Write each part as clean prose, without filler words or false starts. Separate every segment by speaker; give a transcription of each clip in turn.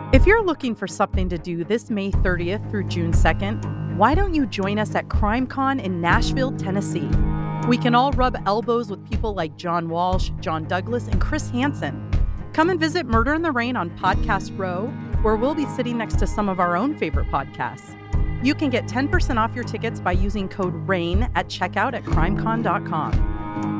Speaker 1: If you're looking for something to do this May 30th through June 2nd, why don't you join us at CrimeCon in Nashville, Tennessee? We can all rub elbows with people like John Walsh, John Douglas, and Chris Hansen. Come and visit Murder in the Rain on Podcast Row, where we'll be sitting next to some of our own favorite podcasts. You can get 10% off your tickets by using code RAIN at checkout at crimecon.com.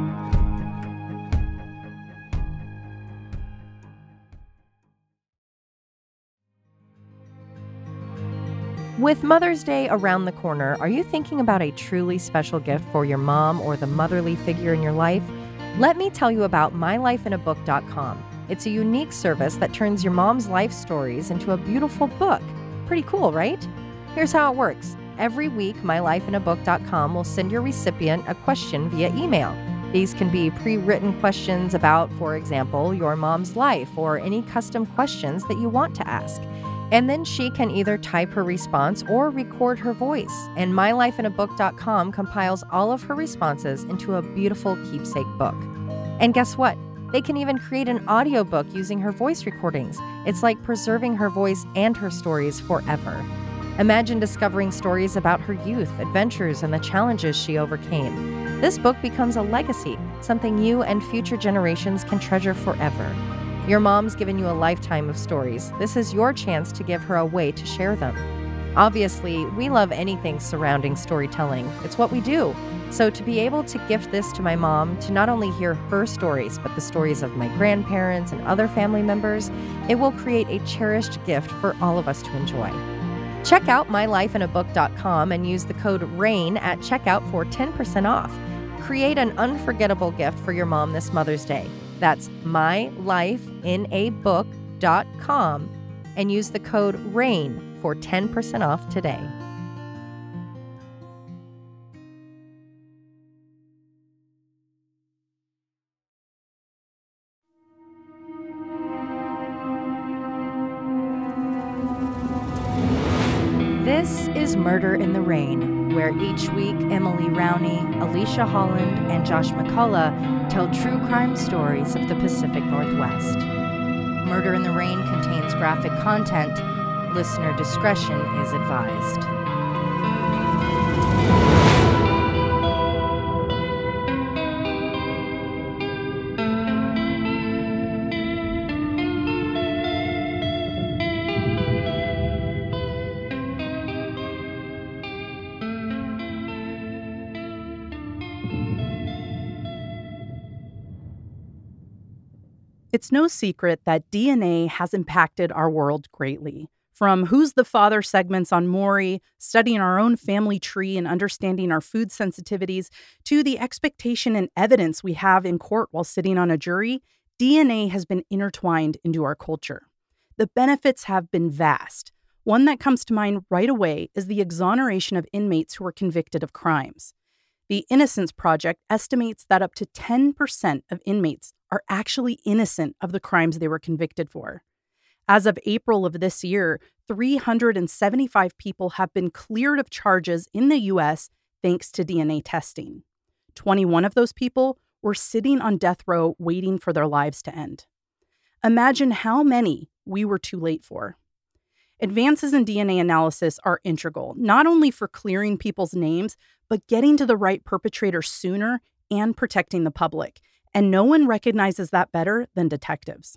Speaker 2: With Mother's Day around the corner, are you thinking about a truly special gift for your mom or the motherly figure in your life? Let me tell you about mylifeinabook.com. It's a unique service that turns your mom's life stories into a beautiful book. Pretty cool, right? Here's how it works. Every week, mylifeinabook.com will send your recipient a question via email. These can be pre-written questions about, for example, your mom's life or any custom questions that you want to ask. And then she can either type her response or record her voice. And mylifeinabook.com compiles all of her responses into a beautiful keepsake book. And guess what? They can even create an audiobook using her voice recordings. It's like preserving her voice and her stories forever. Imagine discovering stories about her youth, adventures, and the challenges she overcame. This book becomes a legacy, something you and future generations can treasure forever. Your mom's given you a lifetime of stories. This is your chance to give her a way to share them. Obviously, we love anything surrounding storytelling. It's what we do. So to be able to gift this to my mom, to not only hear her stories, but the stories of my grandparents and other family members, it will create a cherished gift for all of us to enjoy. Check out mylifeinabook.com and use the code RAIN at checkout for 10% off. Create an unforgettable gift for your mom this Mother's Day. That's mylifeinabook.com and use the code RAIN for 10% off today. This is Murder in the Rain, where each week Emily Rowney, Alicia Holland, and Josh McCullough tell true crime stories of the Pacific Northwest. Murder in the Rain contains graphic content. Listener discretion is advised.
Speaker 1: It's no secret that DNA has impacted our world greatly. From Who's the Father segments on Maury, studying our own family tree and understanding our food sensitivities, to the expectation and evidence we have in court while sitting on a jury, DNA has been intertwined into our culture. The benefits have been vast. One that comes to mind right away is the exoneration of inmates who were convicted of crimes. The Innocence Project estimates that up to 10% of inmates are actually innocent of the crimes they were convicted for. As of April of this year, 375 people have been cleared of charges in the U.S. thanks to DNA testing. 21 of those people were sitting on death row waiting for their lives to end. Imagine how many we were too late for. Advances in DNA analysis are integral, not only for clearing people's names, but getting to the right perpetrator sooner and protecting the public. And no one recognizes that better than detectives.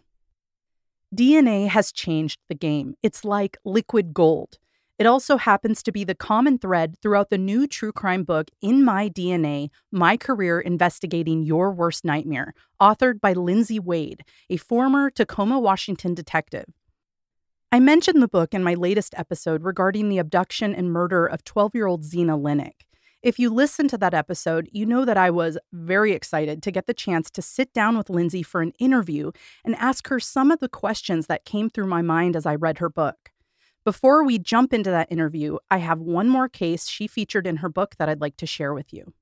Speaker 1: DNA has changed the game. It's like liquid gold. It also happens to be the common thread throughout the new true crime book, In My DNA, My Career Investigating Your Worst Nightmare, authored by Lindsay Wade, a former Tacoma, Washington detective. I mentioned the book in my latest episode regarding the abduction and murder of 12-year-old Zena Linnick. If you listened to that episode, you know that I was very excited to get the chance to sit down with Lindsay for an interview and ask her some of the questions that came through my mind as I read her book. Before we jump into that interview, I have one more case she featured in her book that I'd like to share with you.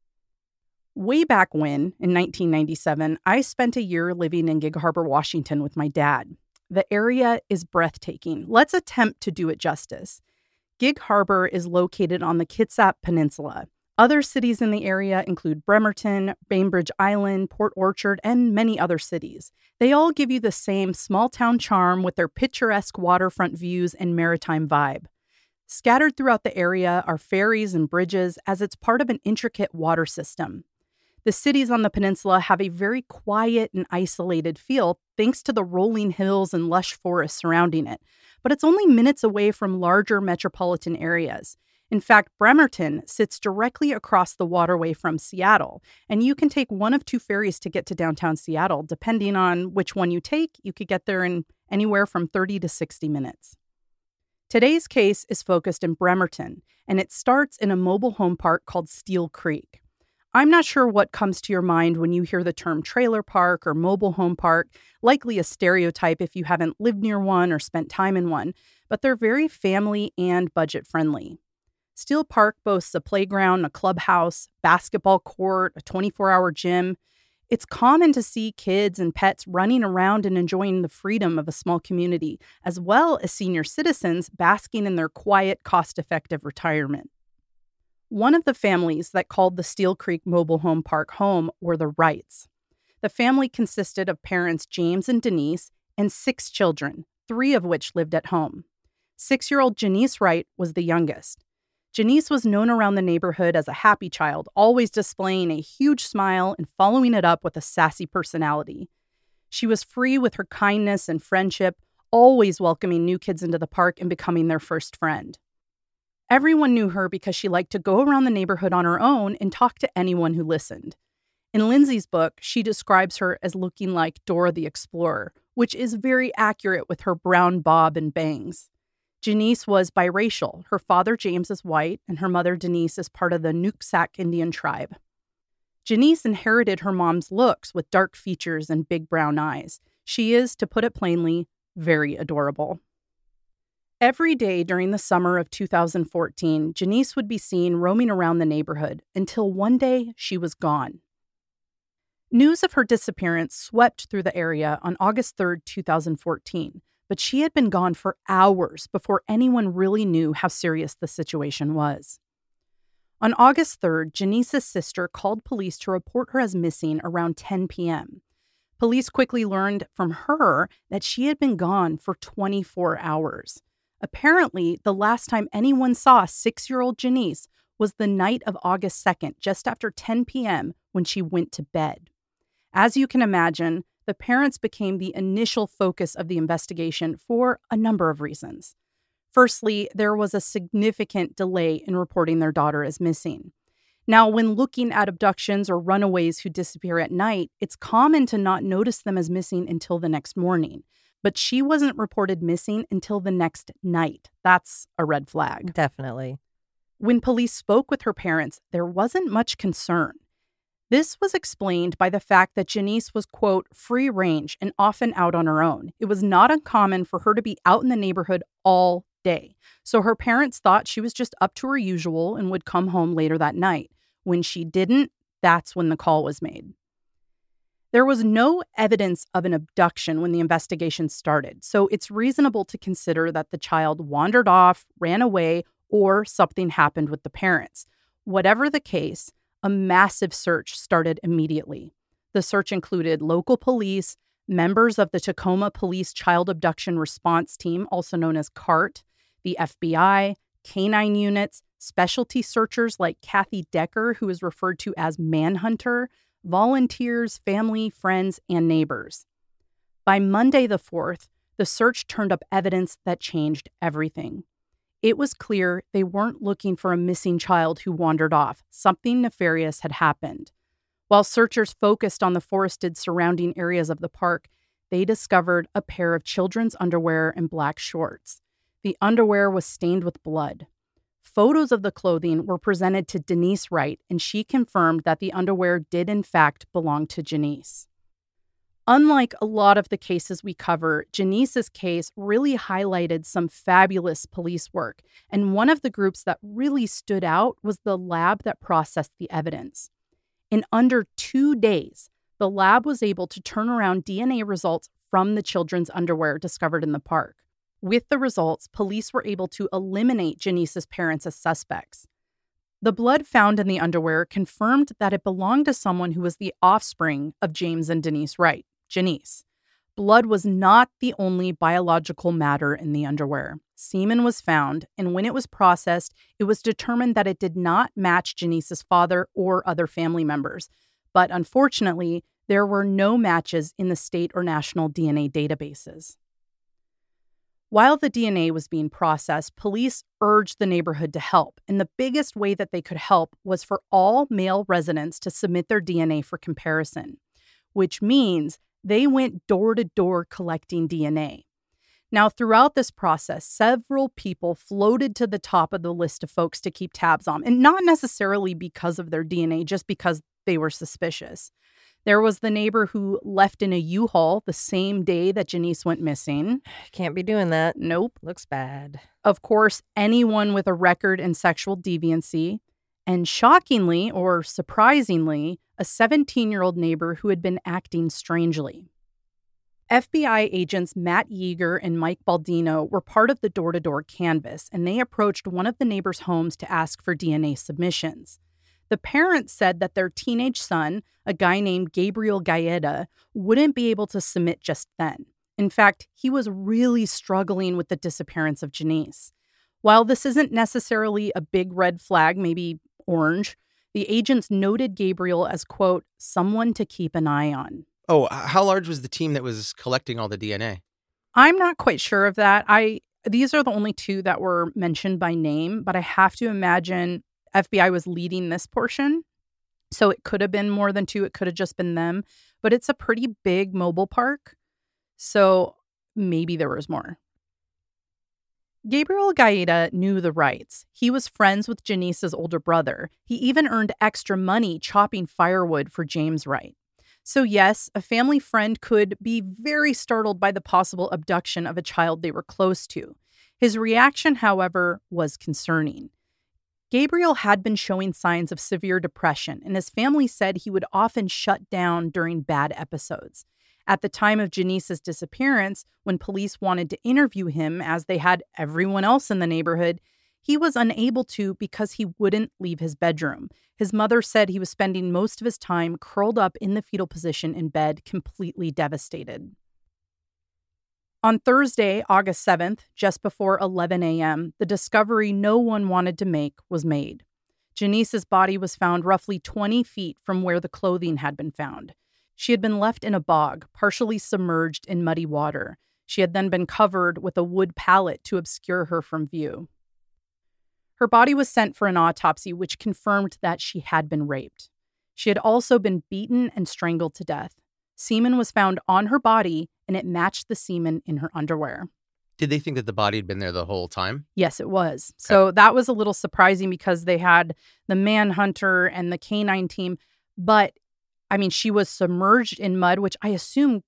Speaker 1: Way back when, in 1997, I spent a year living in Gig Harbor, Washington with my dad. The area is breathtaking. Let's attempt to do it justice. Gig Harbor is located on the Kitsap Peninsula, Other cities in the area include Bremerton, Bainbridge Island, Port Orchard, and many other cities. They all give you the same small-town charm with their picturesque waterfront views and maritime vibe. Scattered throughout the area are ferries and bridges as it's part of an intricate water system. The cities on the peninsula have a very quiet and isolated feel thanks to the rolling hills and lush forests surrounding it, but it's only minutes away from larger metropolitan areas. In fact, Bremerton sits directly across the waterway from Seattle, and you can take one of two ferries to get to downtown Seattle. Depending on which one you take, you could get there in anywhere from 30 to 60 minutes. Today's case is focused in Bremerton, and it starts in a mobile home park called Steel Creek. I'm not sure what comes to your mind when you hear the term trailer park or mobile home park, likely a stereotype if you haven't lived near one or spent time in one, but they're very family and budget-friendly. Steel Park boasts a playground, a clubhouse, basketball court, a 24-hour gym. It's common to see kids and pets running around and enjoying the freedom of a small community, as well as senior citizens basking in their quiet, cost-effective retirement. One of the families that called the Steel Creek Mobile Home Park home were the Wrights. The family consisted of parents James and Denise and 6 children, 3 of which lived at home. 6-year-old Janice Wright was the youngest. Janice was known around the neighborhood as a happy child, always displaying a huge smile and following it up with a sassy personality. She was free with her kindness and friendship, always welcoming new kids into the park and becoming their first friend. Everyone knew her because she liked to go around the neighborhood on her own and talk to anyone who listened. In Lindsay's book, she describes her as looking like Dora the Explorer, which is very accurate with her brown bob and bangs. Janice was biracial. Her father, James, is white, and her mother, Denise, is part of the Nooksack Indian tribe. Janice inherited her mom's looks with dark features and big brown eyes. She is, to put it plainly, very adorable. Every day during the summer of 2014, Janice would be seen roaming around the neighborhood until one day she was gone. News of her disappearance swept through the area on August 3, 2014. But she had been gone for hours before anyone really knew how serious the situation was. On August 3rd, Janice's sister called police to report her as missing around 10 p.m. Police quickly learned from her that she had been gone for 24 hours. Apparently, the last time anyone saw 6-year-old Janice was the night of August 2nd, just after 10 p.m. when she went to bed. As you can imagine, the parents became the initial focus of the investigation for a number of reasons. Firstly, there was a significant delay in reporting their daughter as missing. Now, when looking at abductions or runaways who disappear at night, it's common to not notice them as missing until the next morning. But she wasn't reported missing until the next night. That's a red flag.
Speaker 2: Definitely.
Speaker 1: When police spoke with her parents, there wasn't much concern. This was explained by the fact that Janice was, quote, free range and often out on her own. It was not uncommon for her to be out in the neighborhood all day. So her parents thought she was just up to her usual and would come home later that night. When she didn't, that's when the call was made. There was no evidence of an abduction when the investigation started, so it's reasonable to consider that the child wandered off, ran away, or something happened with the parents. Whatever the case, a massive search started immediately. The search included local police, members of the Tacoma Police Child Abduction Response Team, also known as CART, the FBI, canine units, specialty searchers like Kathy Decker, who is referred to as Manhunter, volunteers, family, friends, and neighbors. By Monday the 4th, the search turned up evidence that changed everything. It was clear they weren't looking for a missing child who wandered off. Something nefarious had happened. While searchers focused on the forested surrounding areas of the park, they discovered a pair of children's underwear and black shorts. The underwear was stained with blood. Photos of the clothing were presented to Denise Wright, and she confirmed that the underwear did in fact belong to Janice. Unlike a lot of the cases we cover, Janice's case really highlighted some fabulous police work, and one of the groups that really stood out was the lab that processed the evidence. In under 2 days, the lab was able to turn around DNA results from the children's underwear discovered in the park. With the results, police were able to eliminate Janice's parents as suspects. The blood found in the underwear confirmed that it belonged to someone who was the offspring of James and Denise Wright, Janice. Blood was not the only biological matter in the underwear. Semen was found, and when it was processed, it was determined that it did not match Janice's father or other family members. But unfortunately, there were no matches in the state or national DNA databases. While the DNA was being processed, police urged the neighborhood to help, and the biggest way that they could help was for all male residents to submit their DNA for comparison, which means they went door to door collecting DNA. Now, throughout this process, several people floated to the top of the list of folks to keep tabs on, and not necessarily because of their DNA, just because they were suspicious. There was the neighbor who left in a U-Haul the same day that Janice went missing.
Speaker 2: Can't be doing that.
Speaker 1: Nope.
Speaker 2: Looks bad.
Speaker 1: Of course, anyone with a record in sexual deviancy. And shockingly, or surprisingly, a 17-year-old neighbor who had been acting strangely. FBI agents Matt Yeager and Mike Baldino were part of the door-to-door canvass, and they approached one of the neighbors' homes to ask for DNA submissions. The parents said that their teenage son, a guy named Gabriel Gaeta, wouldn't be able to submit just then. In fact, he was really struggling with the disappearance of Janice. While this isn't necessarily a big red flag, maybe orange, the agents noted Gabriel as, quote, someone to keep an eye on.
Speaker 3: Oh, how large was the team that was collecting all the DNA?
Speaker 1: I'm not quite sure of that. These are the only two that were mentioned by name, but I have to imagine FBI was leading this portion. So it could have been more than two. It could have just been them. But it's a pretty big mobile park. So maybe there was more. Gabriel Gaeta knew the Wrights. He was friends with Janice's older brother. He even earned extra money chopping firewood for James Wright. So yes, a family friend could be very startled by the possible abduction of a child they were close to. His reaction, however, was concerning. Gabriel had been showing signs of severe depression, and his family said he would often shut down during bad episodes. At the time of Janice's disappearance, when police wanted to interview him, as they had everyone else in the neighborhood, he was unable to because he wouldn't leave his bedroom. His mother said he was spending most of his time curled up in the fetal position in bed, completely devastated. On Thursday, August 7th, just before 11 a.m., the discovery no one wanted to make was made. Janice's body was found roughly 20 feet from where the clothing had been found. She had been left in a bog, partially submerged in muddy water. She had then been covered with a wood pallet to obscure her from view. Her body was sent for an autopsy, which confirmed that she had been raped. She had also been beaten and strangled to death. Semen was found on her body, and it matched the semen in her underwear.
Speaker 3: Did they think that the body had been there the whole time?
Speaker 1: Yes, it was. Okay. So that was a little surprising because they had the manhunter and the canine team. But, I mean, she was submerged in mud, which I assume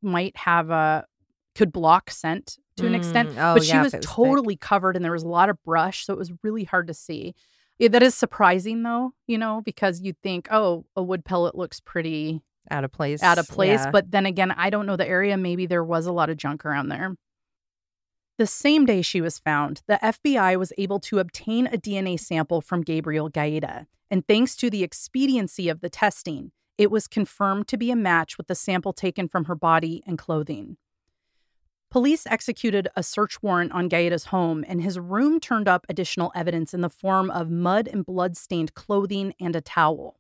Speaker 1: could block scent to an extent. But she was totally covered, and there was a lot of brush, so it was really hard to see. That is surprising, though, because you'd think, oh, a wood pellet looks pretty
Speaker 2: out of place.
Speaker 1: Yeah. But then again, I don't know the area. Maybe there was a lot of junk around there. The same day she was found, the FBI was able to obtain a DNA sample from Gabriel Gaeta. And thanks to the expediency of the testing, it was confirmed to be a match with the sample taken from her body and clothing. Police executed a search warrant on Gaeta's home, and his room turned up additional evidence in the form of mud and blood-stained clothing and a towel.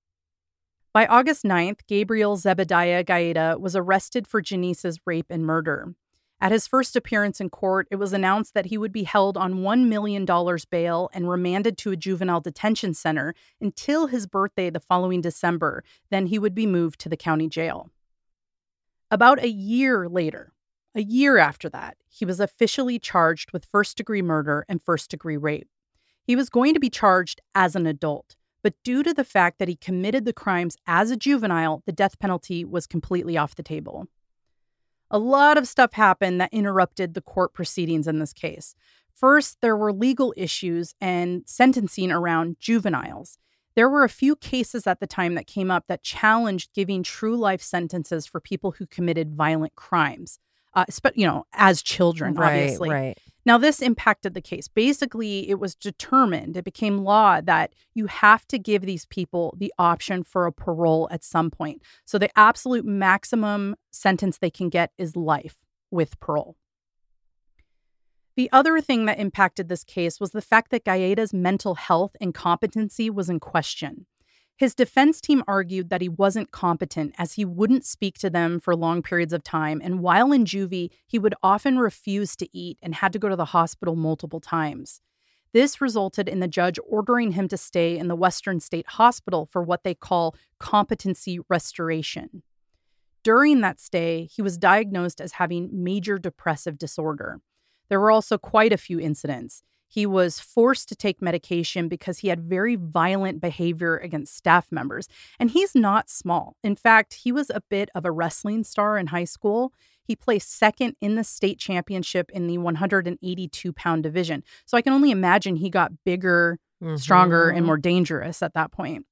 Speaker 1: By August 9th, Gabriel Zebediah Gaeta was arrested for Janice's rape and murder. At his first appearance in court, it was announced that he would be held on $1 million bail and remanded to a juvenile detention center until his birthday the following December. Then he would be moved to the county jail. About a year after that, he was officially charged with first-degree murder and first-degree rape. He was going to be charged as an adult, but due to the fact that he committed the crimes as a juvenile, the death penalty was completely off the table. A lot of stuff happened that interrupted the court proceedings in this case. First, there were legal issues and sentencing around juveniles. There were a few cases at the time that came up that challenged giving true life sentences for people who committed violent crimes. As children, obviously.
Speaker 2: Right.
Speaker 1: Now, this impacted the case. Basically, it was determined, it became law that you have to give these people the option for a parole at some point. So the absolute maximum sentence they can get is life with parole. The other thing that impacted this case was the fact that Gaeta's mental health and competency was in question. His defense team argued that he wasn't competent as he wouldn't speak to them for long periods of time, and while in juvie, he would often refuse to eat and had to go to the hospital multiple times. This resulted in the judge ordering him to stay in the Western State Hospital for what they call competency restoration. During that stay, he was diagnosed as having major depressive disorder. There were also quite a few incidents. He was forced to take medication because he had very violent behavior against staff members. And he's not small. In fact, he was a bit of a wrestling star in high school. He placed second in the state championship in the 182-pound division. So I can only imagine he got bigger, stronger, and more dangerous at that point.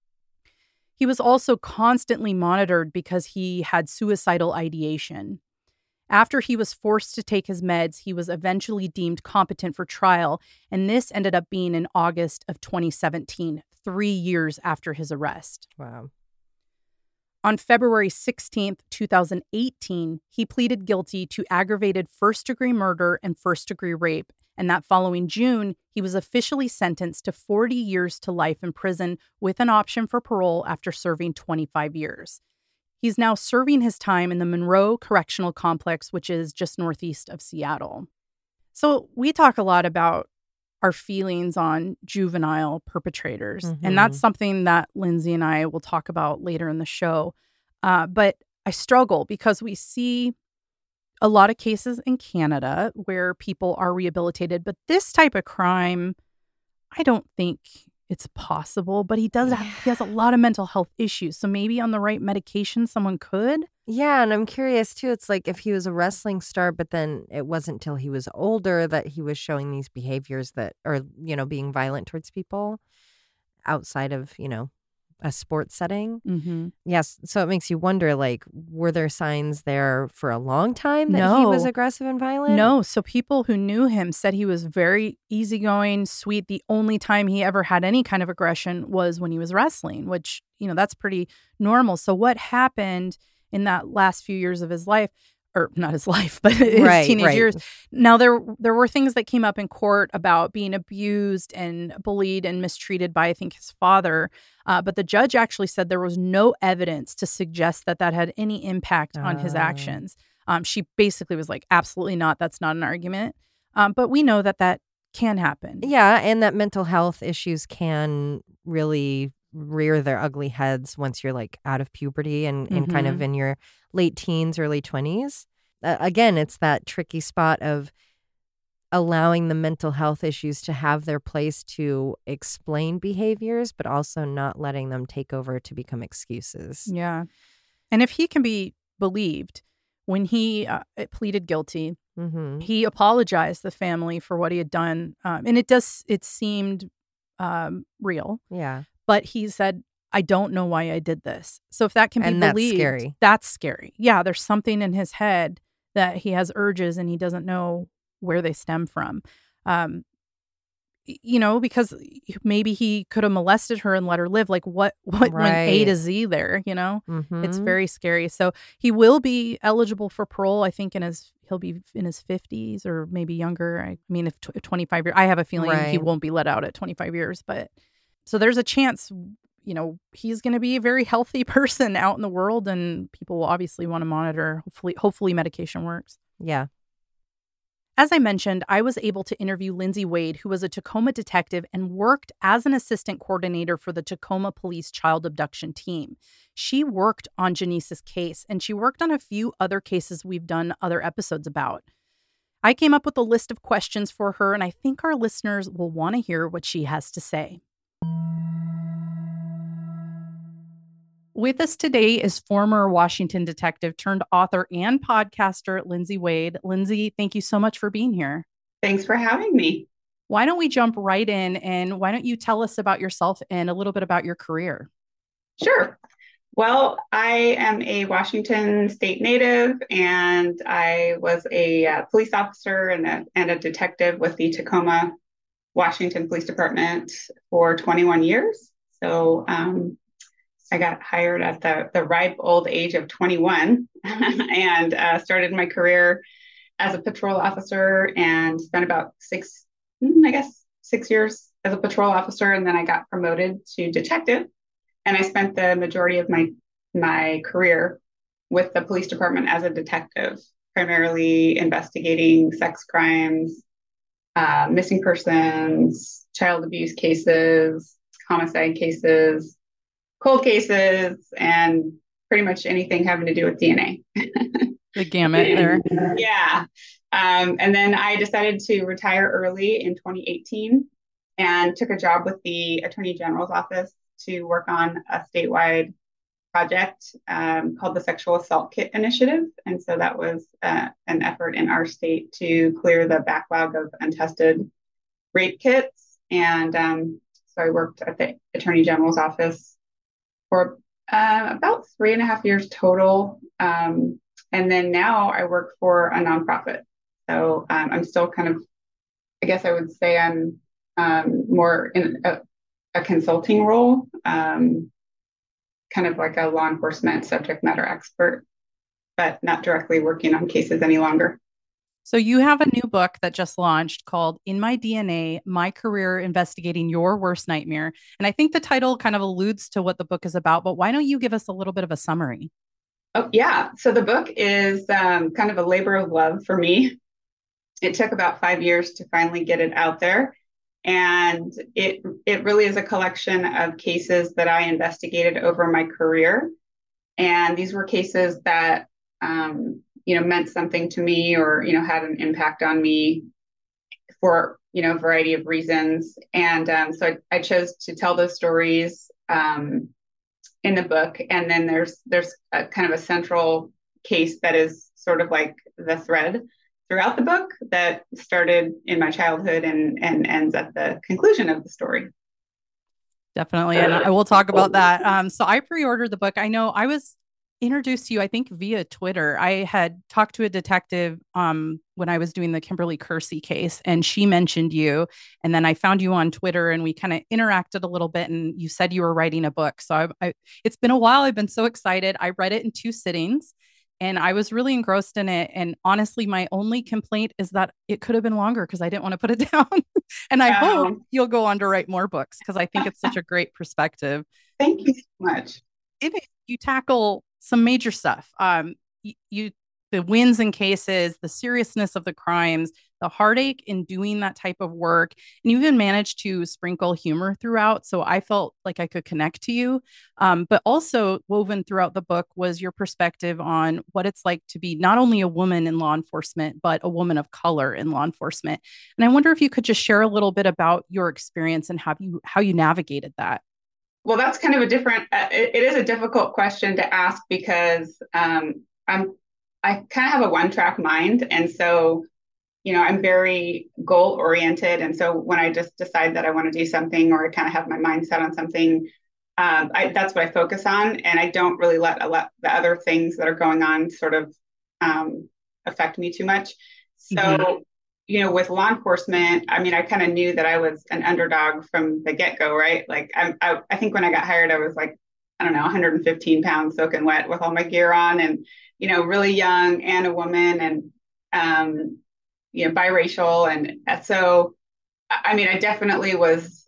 Speaker 1: He was also constantly monitored because he had suicidal ideation. After he was forced to take his meds, he was eventually deemed competent for trial, and this ended up being in August of 2017, 3 years after his arrest.
Speaker 2: Wow.
Speaker 1: On February 16th, 2018, he pleaded guilty to aggravated first-degree murder and first-degree rape, and that following June, he was officially sentenced to 40 years to life in prison with an option for parole after serving 25 years. He's now serving his time in the Monroe Correctional Complex, which is just northeast of Seattle. So we talk a lot about our feelings on juvenile perpetrators, and that's something that Lindsay and I will talk about later in the show. But I struggle because we see a lot of cases in Canada where people are rehabilitated, but this type of crime, I don't think it's possible, but he has a lot of mental health issues. So maybe on the right medication, someone could.
Speaker 2: Yeah, and I'm curious too. It's like if he was a wrestling star, but then it wasn't till he was older that he was showing these behaviors that are, being violent towards people outside of, a sports setting.
Speaker 1: Mm-hmm.
Speaker 2: Yes. So it makes you wonder, like, were there signs there for a long time that he was aggressive and violent?
Speaker 1: No. So people who knew him said he was very easygoing, sweet. The only time he ever had any kind of aggression was when he was wrestling, which, that's pretty normal. So what happened in that last few years of his life, or not his life, but his teenage years. Now, there were things that came up in court about being abused and bullied and mistreated by, I think, his father. But the judge actually said there was no evidence to suggest that had any impact on his actions. She basically was like, absolutely not. That's not an argument. But we know that can happen.
Speaker 2: Yeah, and that mental health issues can really rear their ugly heads once you're like out of puberty and kind of in your late teens, early 20s. Again, it's that tricky spot of allowing the mental health issues to have their place to explain behaviors, but also not letting them take over to become excuses.
Speaker 1: Yeah. And if he can be believed, when he pleaded guilty, he apologized to the family for what he had done. And it seemed real.
Speaker 2: Yeah.
Speaker 1: But he said, I don't know why I did this. So if that can be believed,
Speaker 2: that's
Speaker 1: scary. Yeah, there's something in his head that he has urges and he doesn't know where they stem from. Because maybe he could have molested her and let her live. Like what went A to Z there, It's very scary. So he will be eligible for parole, I think, he'll be in his 50s or maybe younger. I mean, if 25 years, I have a feeling he won't be let out at 25 years, but so there's a chance, he's going to be a very healthy person out in the world, and people will obviously want to monitor. Hopefully medication works.
Speaker 2: Yeah.
Speaker 1: As I mentioned, I was able to interview Lindsay Wade, who was a Tacoma detective and worked as an assistant coordinator for the Tacoma Police Child Abduction Team. She worked on Janice's case, and she worked on a few other cases we've done other episodes about. I came up with a list of questions for her, and I think our listeners will want to hear what she has to say. With us today is former Washington detective turned author and podcaster Lindsay Wade. Lindsay, thank you so much for being here.
Speaker 4: Thanks for having me.
Speaker 1: Why don't we jump right in, and why don't you tell us about yourself and a little bit about your career?
Speaker 4: Sure. Well, I am a Washington state native, and I was a police officer and a detective with the Tacoma, Washington Police Department for 21 years. So I got hired at the ripe old age of 21 and started my career as a patrol officer and spent about I guess, 6 years as a patrol officer. And then I got promoted to detective. And I spent the majority of my career with the police department as a detective, primarily investigating sex crimes, missing persons, child abuse cases, homicide cases, cold cases, and pretty much anything having to do with DNA.
Speaker 1: The gamut there.
Speaker 4: Yeah. And then I decided to retire early in 2018 and took a job with the Attorney General's office to work on a statewide project called the Sexual Assault Kit Initiative. And so that was an effort in our state to clear the backlog of untested rape kits. And so I worked at the Attorney General's office for about 3.5 years total. And then now I work for a nonprofit. So I'm still kind of, I guess I would say I'm more in a consulting role, kind of like a law enforcement subject matter expert, but not directly working on cases any longer.
Speaker 1: So you have a new book that just launched called In My DNA, My Career Investigating Your Worst Nightmare. And I think the title kind of alludes to what the book is about, but why don't you give us a little bit of a summary?
Speaker 4: Oh, yeah. So the book is kind of a labor of love for me. It took about 5 years to finally get it out there. And it really is a collection of cases that I investigated over my career. And these were cases that, meant something to me or, had an impact on me for, a variety of reasons. And so I chose to tell those stories in the book. And then there's a kind of a central case that is sort of like the thread throughout the book that started in my childhood and ends at the conclusion of the story.
Speaker 1: Definitely. And I will talk about that. So I pre-ordered the book. I know I was introduced to you, I think, via Twitter. I had talked to a detective when I was doing the Kimberly Kersey case, and she mentioned you. And then I found you on Twitter and we kind of interacted a little bit, and you said you were writing a book. So it's been a while. I've been so excited. I read it in 2 sittings and I was really engrossed in it. And honestly, my only complaint is that it could have been longer because I didn't want to put it down. And I hope you'll go on to write more books because I think it's such a great perspective.
Speaker 4: Thank you so much.
Speaker 1: You tackle some major stuff. The wins in cases, the seriousness of the crimes, the heartache in doing that type of work, and you even managed to sprinkle humor throughout. So I felt like I could connect to you. But also woven throughout the book was your perspective on what it's like to be not only a woman in law enforcement, but a woman of color in law enforcement. And I wonder if you could just share a little bit about your experience and how you navigated that.
Speaker 4: Well, that's kind of a different. It is a difficult question to ask because I kind of have a one-track mind, and so I'm very goal oriented, and so when I just decide that I want to do something or I kind of have my mind set on something, that's what I focus on, and I don't really let the other things that are going on sort of affect me too much. So. Mm-hmm. With law enforcement, I mean, I kind of knew that I was an underdog from the get-go, right? Like, I think when I got hired, I was like, I don't know, 115 pounds soaking wet with all my gear on and, really young and a woman and, biracial. And so, I mean, I definitely was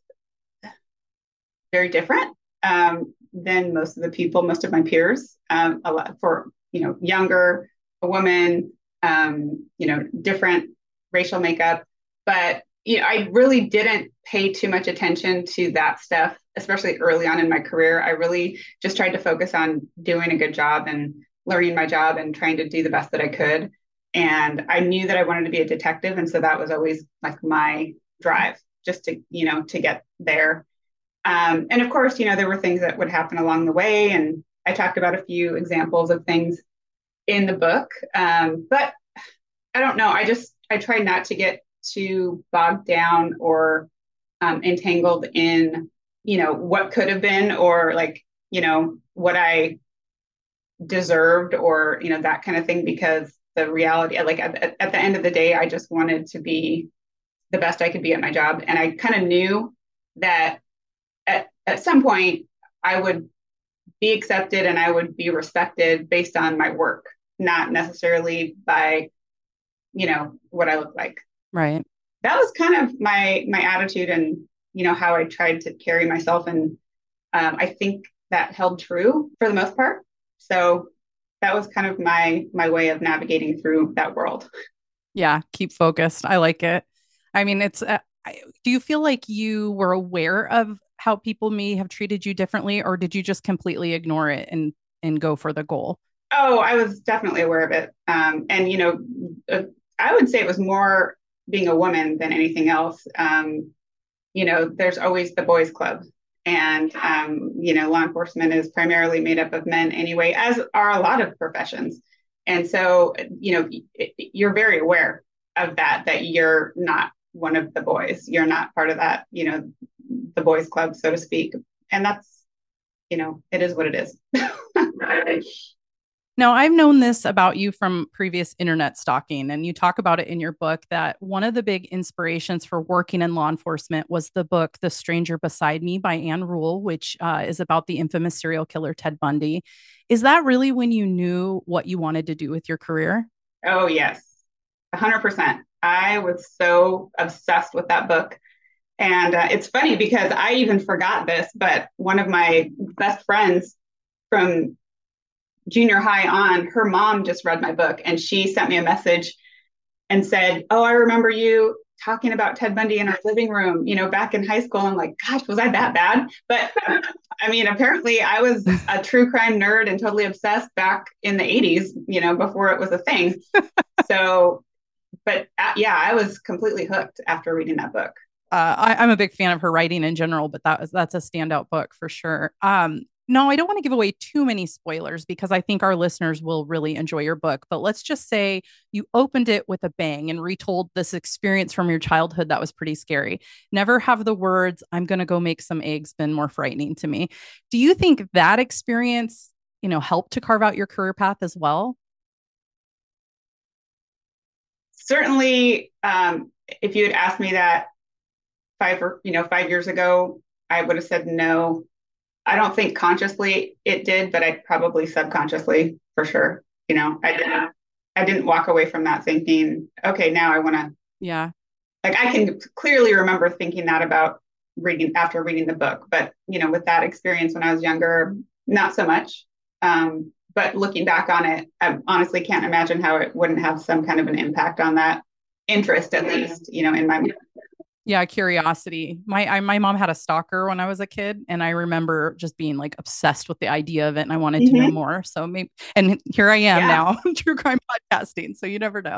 Speaker 4: very different than most of my peers, a lot for, younger, a woman, different racial makeup, but I really didn't pay too much attention to that stuff, especially early on in my career. I really just tried to focus on doing a good job and learning my job and trying to do the best that I could. And I knew that I wanted to be a detective, and so that was always like my drive, just to to get there. And of course, there were things that would happen along the way, and I talked about a few examples of things in the book. But I don't know. I try not to get too bogged down or entangled in, what could have been, or like, what I deserved or, that kind of thing, because the reality, like at the end of the day, I just wanted to be the best I could be at my job. And I kind of knew that at some point I would be accepted and I would be respected based on my work, not necessarily by, what I look like.
Speaker 1: Right.
Speaker 4: That was kind of my attitude and, how I tried to carry myself. And I think that held true for the most part. So that was kind of my way of navigating through that world.
Speaker 1: Yeah. Keep focused. I like it. I mean, do you feel like you were aware of how people may have treated you differently, or did you just completely ignore it and go for the goal?
Speaker 4: Oh, I was definitely aware of it. And, I would say it was more being a woman than anything else. There's always the boys club. And, law enforcement is primarily made up of men anyway, as are a lot of professions. And so, you're very aware of that you're not one of the boys. You're not part of that, the boys club, so to speak. And that's, it is what it is.
Speaker 1: Now, I've known this about you from previous internet stalking, and you talk about it in your book that one of the big inspirations for working in law enforcement was the book The Stranger Beside Me by Ann Rule, which is about the infamous serial killer Ted Bundy. Is that really when you knew what you wanted to do with your career?
Speaker 4: Oh, yes, 100%. I was so obsessed with that book. And it's funny because I even forgot this, but one of my best friends from junior high on, her mom just read my book and she sent me a message and said, "Oh, I remember you talking about Ted Bundy in our living room, back in high school." I'm like, gosh, was I that bad? But I mean, apparently I was a true crime nerd and totally obsessed back in the 80s, before it was a thing. So, but yeah, I was completely hooked after reading that book.
Speaker 1: I'm a big fan of her writing in general, but that's a standout book for sure. No, I don't want to give away too many spoilers because I think our listeners will really enjoy your book. But let's just say you opened it with a bang and retold this experience from your childhood that was pretty scary. Never have the words, "I'm going to go make some eggs," been more frightening to me. Do you think that experience, helped to carve out your career path as well?
Speaker 4: Certainly, if you had asked me that 5 years ago, I would have said no. I don't think consciously it did, but I probably subconsciously for sure. I didn't walk away from that thinking, okay, now I want to.
Speaker 1: Yeah.
Speaker 4: Like I can clearly remember thinking that about after reading the book, but with that experience when I was younger, not so much. But looking back on it, I honestly can't imagine how it wouldn't have some kind of an impact on that interest, at least, in my.
Speaker 1: Yeah, curiosity. My mom had a stalker when I was a kid, and I remember just being like obsessed with the idea of it, and I wanted to know more. So maybe, and here I am now, true crime podcasting. So you never know.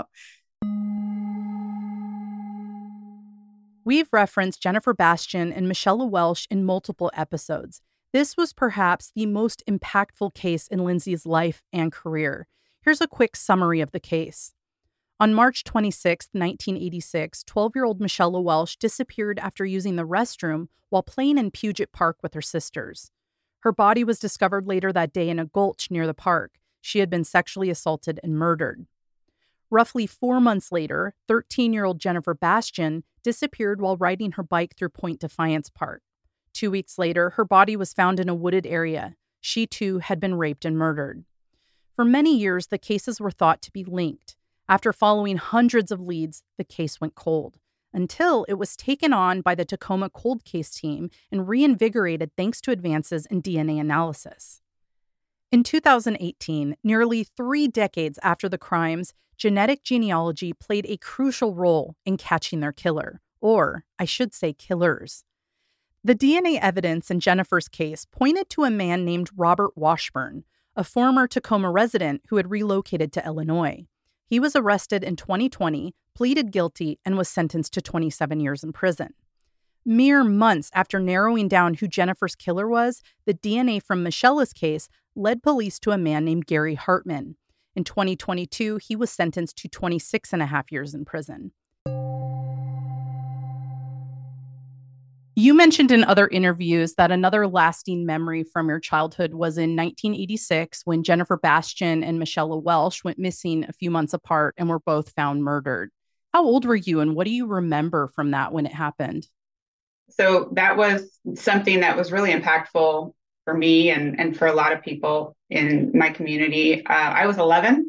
Speaker 1: We've referenced Jennifer Bastian and Michelle Welsh in multiple episodes. This was perhaps the most impactful case in Lindsay's life and career. Here's a quick summary of the case. On March 26, 1986, 12-year-old Michelle Welsh disappeared after using the restroom while playing in Puget Park with her sisters. Her body was discovered later that day in a gulch near the park. She had been sexually assaulted and murdered. Roughly 4 months later, 13-year-old Jennifer Bastian disappeared while riding her bike through Point Defiance Park. 2 weeks later, her body was found in a wooded area. She, too, had been raped and murdered. For many years, the cases were thought to be linked. After following hundreds of leads, the case went cold, until it was taken on by the Tacoma Cold Case team and reinvigorated thanks to advances in DNA analysis. In 2018, nearly 3 decades after the crimes, genetic genealogy played a crucial role in catching their killer, or I should say killers. The DNA evidence in Jennifer's case pointed to a man named Robert Washburn, a former Tacoma resident who had relocated to Illinois. He was arrested in 2020, pleaded guilty, and was sentenced to 27 years in prison. Mere months after narrowing down who Jennifer's killer was, the DNA from Michelle's case led police to a man named Gary Hartman. In 2022, he was sentenced to 26 and a half years in prison. You mentioned in other interviews that another lasting memory from your childhood was in 1986 when Jennifer Bastian and Michelle Welsh went missing a few months apart and were both found murdered. How old were you and what do you remember from that when it happened?
Speaker 4: So that was something that was really impactful for me and for a lot of people in my community. I was 11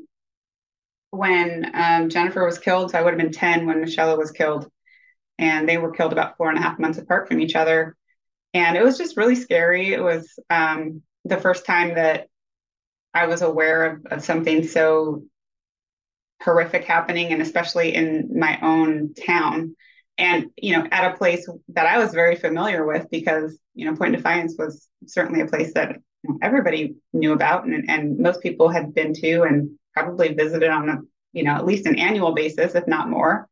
Speaker 4: when Jennifer was killed. So I would have been 10 when Michelle was killed. And they were killed about 4.5 months apart from each other. And it was just really scary. It was the first time that I was aware of something so horrific happening, and especially in my own town. And, at a place that I was very familiar with because, Point Defiance was certainly a place that everybody knew about and most people had been to and probably visited on at least an annual basis, if not more.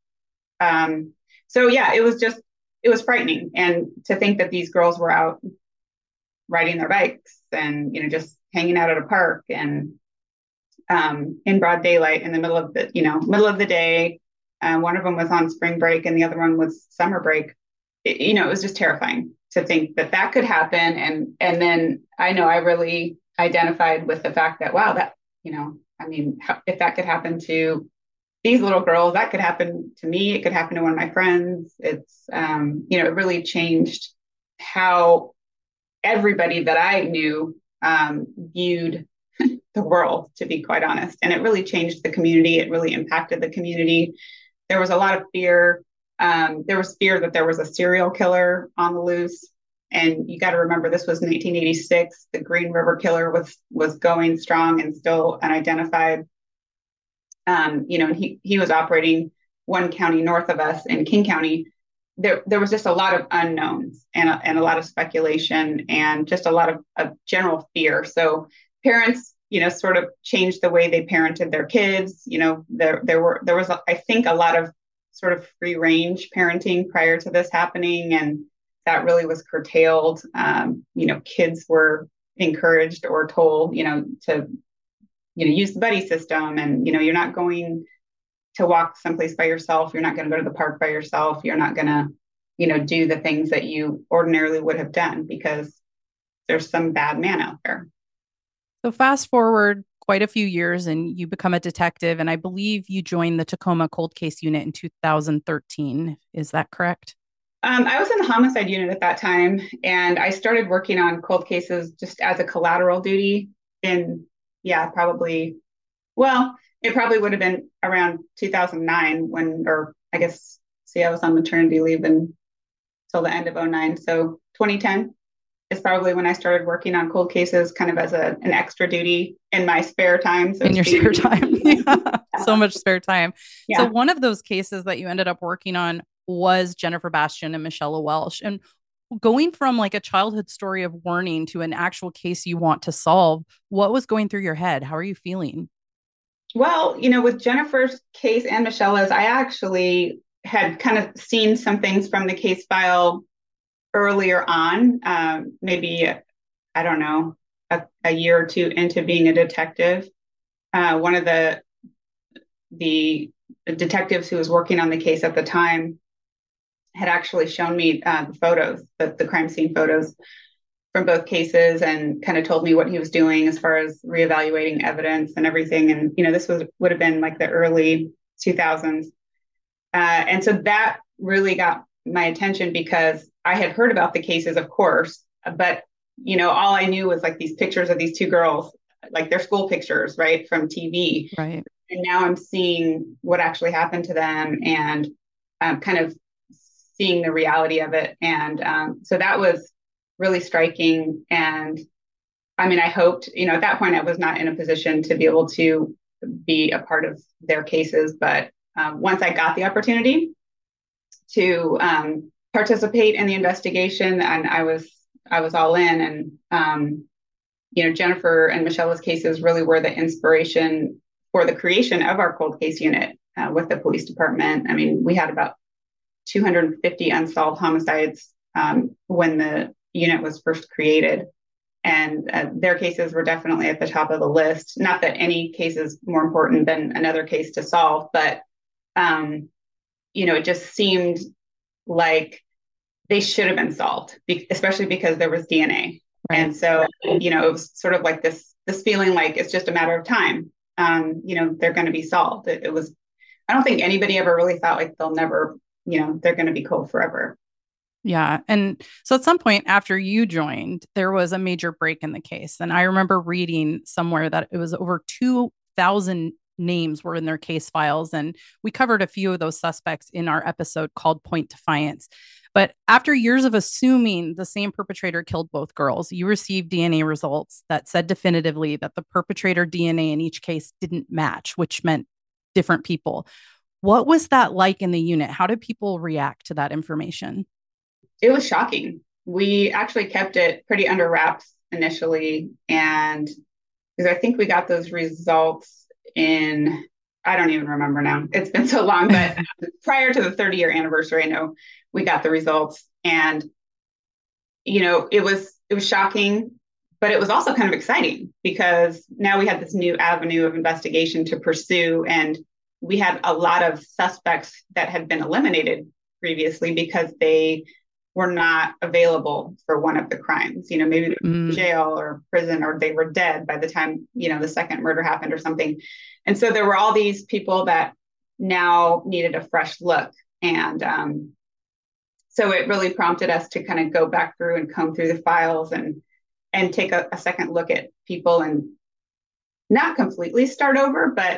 Speaker 4: So yeah, it was frightening. And to think that these girls were out riding their bikes and, just hanging out at a park and in broad daylight in the middle of the day. One of them was on spring break and the other one was summer break. It was just terrifying to think that could happen. And then I know I really identified with the fact that, wow, that, if that could happen to these little girls, that could happen to me. It could happen to one of my friends. It's, it really changed how everybody that I knew viewed the world, to be quite honest. And it really changed the community. It really impacted the community. There was a lot of fear. There was fear that there was a serial killer on the loose. And you got to remember, this was 1986. The Green River Killer was going strong and still unidentified. And he was operating one county north of us in King County. There was just a lot of unknowns and a lot of speculation and just a lot of general fear. So parents, sort of changed the way they parented their kids. There was, I think, a lot of sort of free range parenting prior to this happening. And that really was curtailed. Kids were encouraged or told, to, use the buddy system and, you're not going to walk someplace by yourself. You're not going to go to the park by yourself. You're not going to, do the things that you ordinarily would have done because there's some bad man out there.
Speaker 1: So fast forward quite a few years and you become a detective. And I believe you joined the Tacoma Cold Case Unit in 2013. Is that correct?
Speaker 4: I was in the homicide unit at that time, and I started working on cold cases just as a collateral duty in, it probably would have been around 2009 I was on maternity leave until the end of 2009. So 2010 is probably when I started working on cold cases kind of as an extra duty in my spare time. So
Speaker 1: in your spare time. Yeah. So much spare time.
Speaker 4: Yeah.
Speaker 1: So one of those cases that you ended up working on was Jennifer Bastian and Michelle Welsh. And going from like a childhood story of warning to an actual case you want to solve, what was going through your head? How are you feeling?
Speaker 4: Well, with Jennifer's case and Michelle's, I actually had kind of seen some things from the case file earlier on, maybe, I don't know, a year or two into being a detective. One of the detectives who was working on the case at the time had actually shown me the photos, the crime scene photos from both cases, and kind of told me what he was doing as far as reevaluating evidence and everything. And, this would have been like the early 2000s. And so that really got my attention because I had heard about the cases, of course, but, all I knew was like these pictures of these two girls, like their school pictures, right, from TV.
Speaker 1: Right.
Speaker 4: And now I'm seeing what actually happened to them and kind of seeing the reality of it. And so that was really striking. And I mean, I hoped, at that point, I was not in a position to be able to be a part of their cases. But once I got the opportunity to participate in the investigation, and I was all in. And, Jennifer and Michelle's cases really were the inspiration for the creation of our cold case unit with the police department. I mean, we had about 250 unsolved homicides when the unit was first created. And their cases were definitely at the top of the list. Not that any case is more important than another case to solve, but, it just seemed like they should have been solved, especially because there was DNA.
Speaker 1: Right.
Speaker 4: And so, it was sort of like this feeling like it's just a matter of time. They're going to be solved. It was, I don't think anybody ever really thought like they'll never, they're going to be cold forever.
Speaker 1: Yeah. And so at some point after you joined, there was a major break in the case. And I remember reading somewhere that it was over 2,000 names were in their case files. And we covered a few of those suspects in our episode called Point Defiance. But after years of assuming the same perpetrator killed both girls, you received DNA results that said definitively that the perpetrator DNA in each case didn't match, which meant different people. What was that like in the unit? How did people react to that information?
Speaker 4: It was shocking. We actually kept it pretty under wraps initially. And because I think we got those results in, I don't even remember now. It's been so long, but prior to the 30-year anniversary, I know we got the results. And, it was shocking, but it was also kind of exciting because now we had this new avenue of investigation to pursue. And we had a lot of suspects that had been eliminated previously because they were not available for one of the crimes. Maybe they were in jail or prison, or they were dead by the time, the second murder happened or something. And so there were all these people that now needed a fresh look. And so it really prompted us to kind of go back through and comb through the files and take a second look at people and not completely start over. But,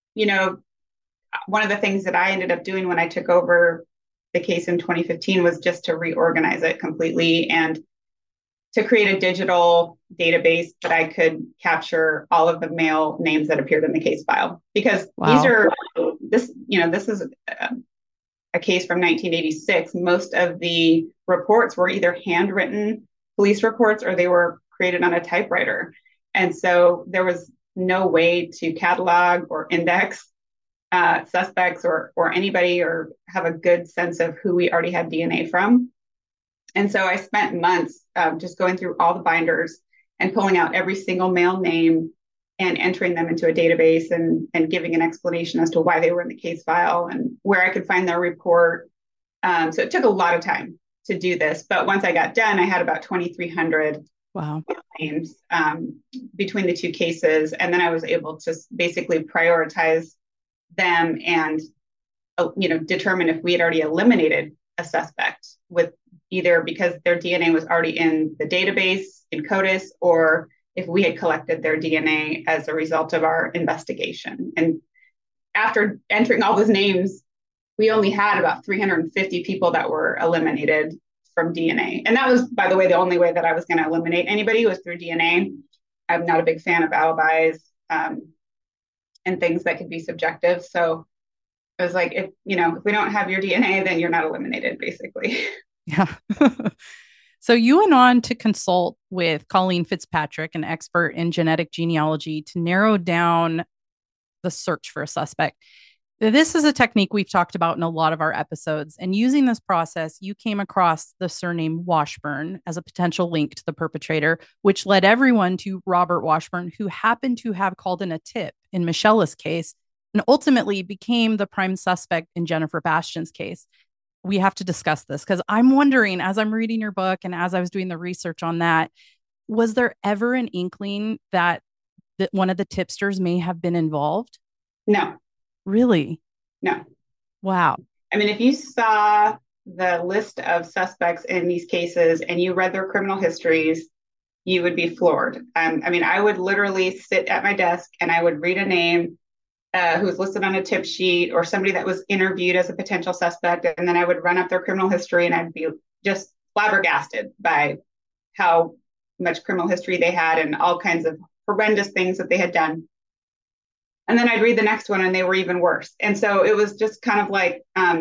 Speaker 4: one of the things that I ended up doing when I took over the case in 2015 was just to reorganize it completely and to create a digital database that I could capture all of the male names that appeared in the case file. Because this is a case from 1986. Most of the reports were either handwritten police reports or they were created on a typewriter. And so there was no way to catalog or index suspects or anybody, or have a good sense of who we already had DNA from. And so I spent months just going through all the binders and pulling out every single male name and entering them into a database and giving an explanation as to why they were in the case file and where I could find their report. So it took a lot of time to do this. But once I got done, I had about 2,300 names between the two cases. And then I was able to basically prioritize them and determine if we had already eliminated a suspect with either because their DNA was already in the database in CODIS, or if we had collected their DNA as a result of our investigation. And after entering all those names, we only had about 350 people that were eliminated from DNA. And that was, by the way, the only way that I was going to eliminate anybody was through DNA. I'm not a big fan of alibis and things that could be subjective. So it was like, if we don't have your DNA, then you're not eliminated, basically.
Speaker 1: Yeah. So you went on to consult with Colleen Fitzpatrick, an expert in genetic genealogy, to narrow down the search for a suspect. This is a technique we've talked about in a lot of our episodes. And using this process, you came across the surname Washburn as a potential link to the perpetrator, which led everyone to Robert Washburn, who happened to have called in a tip in Michella's case and ultimately became the prime suspect in Jennifer Bastian's case. We have to discuss this because I'm wondering, as I'm reading your book and as I was doing the research on that, was there ever an inkling that one of the tipsters may have been involved?
Speaker 4: No.
Speaker 1: Really?
Speaker 4: No.
Speaker 1: Wow.
Speaker 4: I mean, if you saw the list of suspects in these cases and you read their criminal histories, you would be floored. I would literally sit at my desk and I would read a name who was listed on a tip sheet or somebody that was interviewed as a potential suspect. And then I would run up their criminal history and I'd be just flabbergasted by how much criminal history they had and all kinds of horrendous things that they had done. And then I'd read the next one and they were even worse. And so it was just kind of like,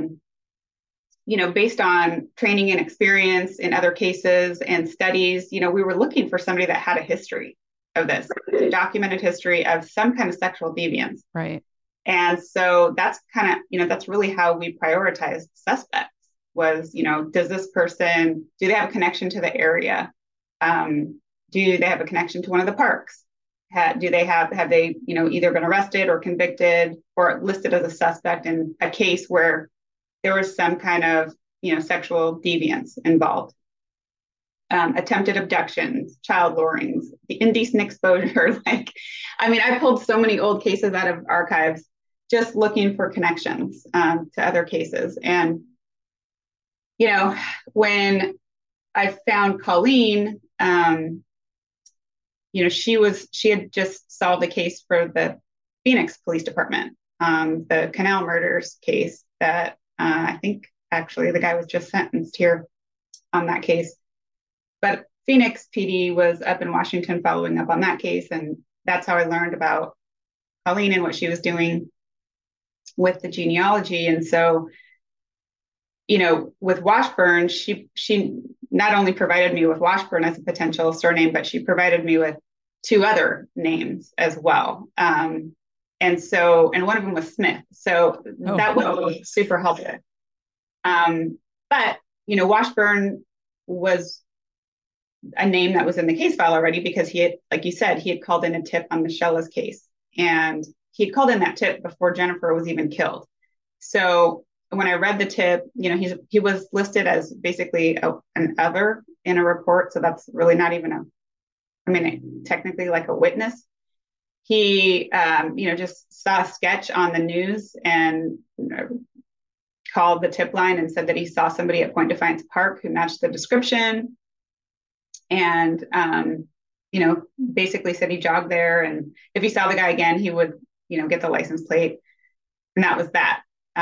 Speaker 4: based on training and experience in other cases and studies, we were looking for somebody that had a history of this, a documented history of some kind of sexual deviance.
Speaker 1: Right.
Speaker 4: And so that's kind of, that's really how we prioritized suspects was, does this person, do they have a connection to the area? Do they have a connection to one of the parks? Have they, either been arrested or convicted or listed as a suspect in a case where there was some kind of, sexual deviance involved. Attempted abductions, child lurings, the indecent exposure. I pulled so many old cases out of archives just looking for connections to other cases. And, when I found Colleen, she had just solved a case for the Phoenix Police Department, the Canal murders case that I think actually the guy was just sentenced here on that case. But Phoenix PD was up in Washington following up on that case. And that's how I learned about Colleen and what she was doing with the genealogy. And so, with Washburn, she not only provided me with Washburn as a potential surname, but she provided me with 2 other names as well. And one of them was Smith. So that was super helpful. But, Washburn was a name that was in the case file already because he had, like you said, he had called in a tip on Michela's case. And he had called in that tip before Jennifer was even killed. So when I read the tip, he was listed as basically an other in a report. So that's really not even technically like a witness. He, just saw a sketch on the news and called the tip line and said that he saw somebody at Point Defiance Park who matched the description. And, basically said he jogged there. And if he saw the guy again, he would, get the license plate. And that was that.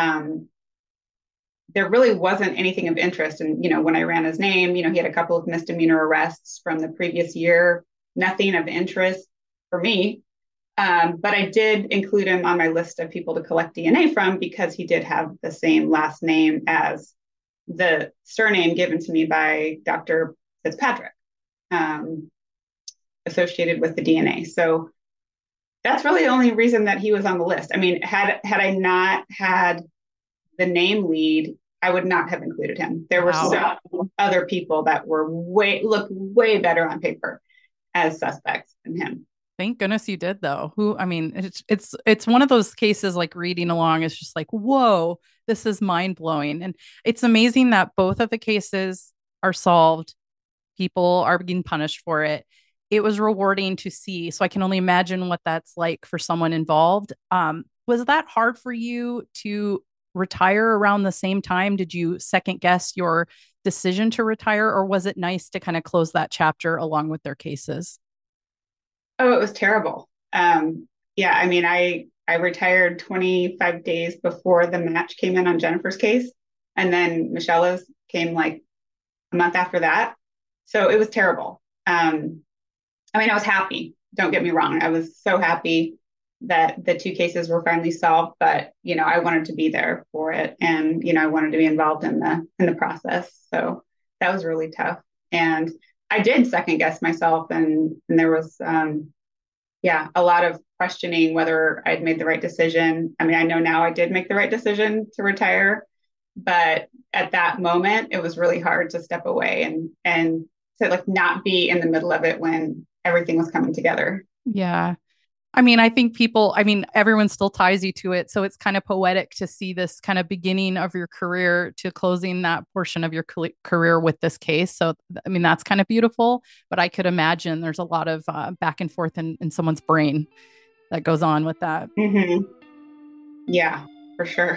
Speaker 4: There really wasn't anything of interest. And, when I ran his name, he had a couple of misdemeanor arrests from the previous year, nothing of interest for me. But I did include him on my list of people to collect DNA from because he did have the same last name as the surname given to me by Dr. Fitzpatrick, associated with the DNA. So that's really the only reason that he was on the list. Had I not had the name lead, I would not have included him. There were some other people that looked way better on paper as suspects than him.
Speaker 1: Thank goodness you did, though. It's one of those cases, like reading along, it's just like, whoa, this is mind blowing. And it's amazing that both of the cases are solved. People are being punished for it. It was rewarding to see. So I can only imagine what that's like for someone involved. Was that hard for you to retire around the same time? Did you second guess your decision to retire, or was it nice to kind of close that chapter along with their cases?
Speaker 4: Oh, it was terrible. I retired 25 days before the match came in on Jennifer's case. And then Michela's came like a month after that. So it was terrible. I was happy. Don't get me wrong. I was so happy that the 2 cases were finally solved, but, I wanted to be there for it. And, I wanted to be involved in the process. So that was really tough. And I did second guess myself. And there was, a lot of questioning whether I'd made the right decision. I know now I did make the right decision to retire, but at that moment, it was really hard to step away and to not be in the middle of it when everything was coming together.
Speaker 1: Yeah. I think everyone still ties you to it. So it's kind of poetic to see this kind of beginning of your career to closing that portion of your career with this case. So, that's kind of beautiful, but I could imagine there's a lot of back and forth in someone's brain that goes on with that.
Speaker 4: Mm-hmm. Yeah, for sure.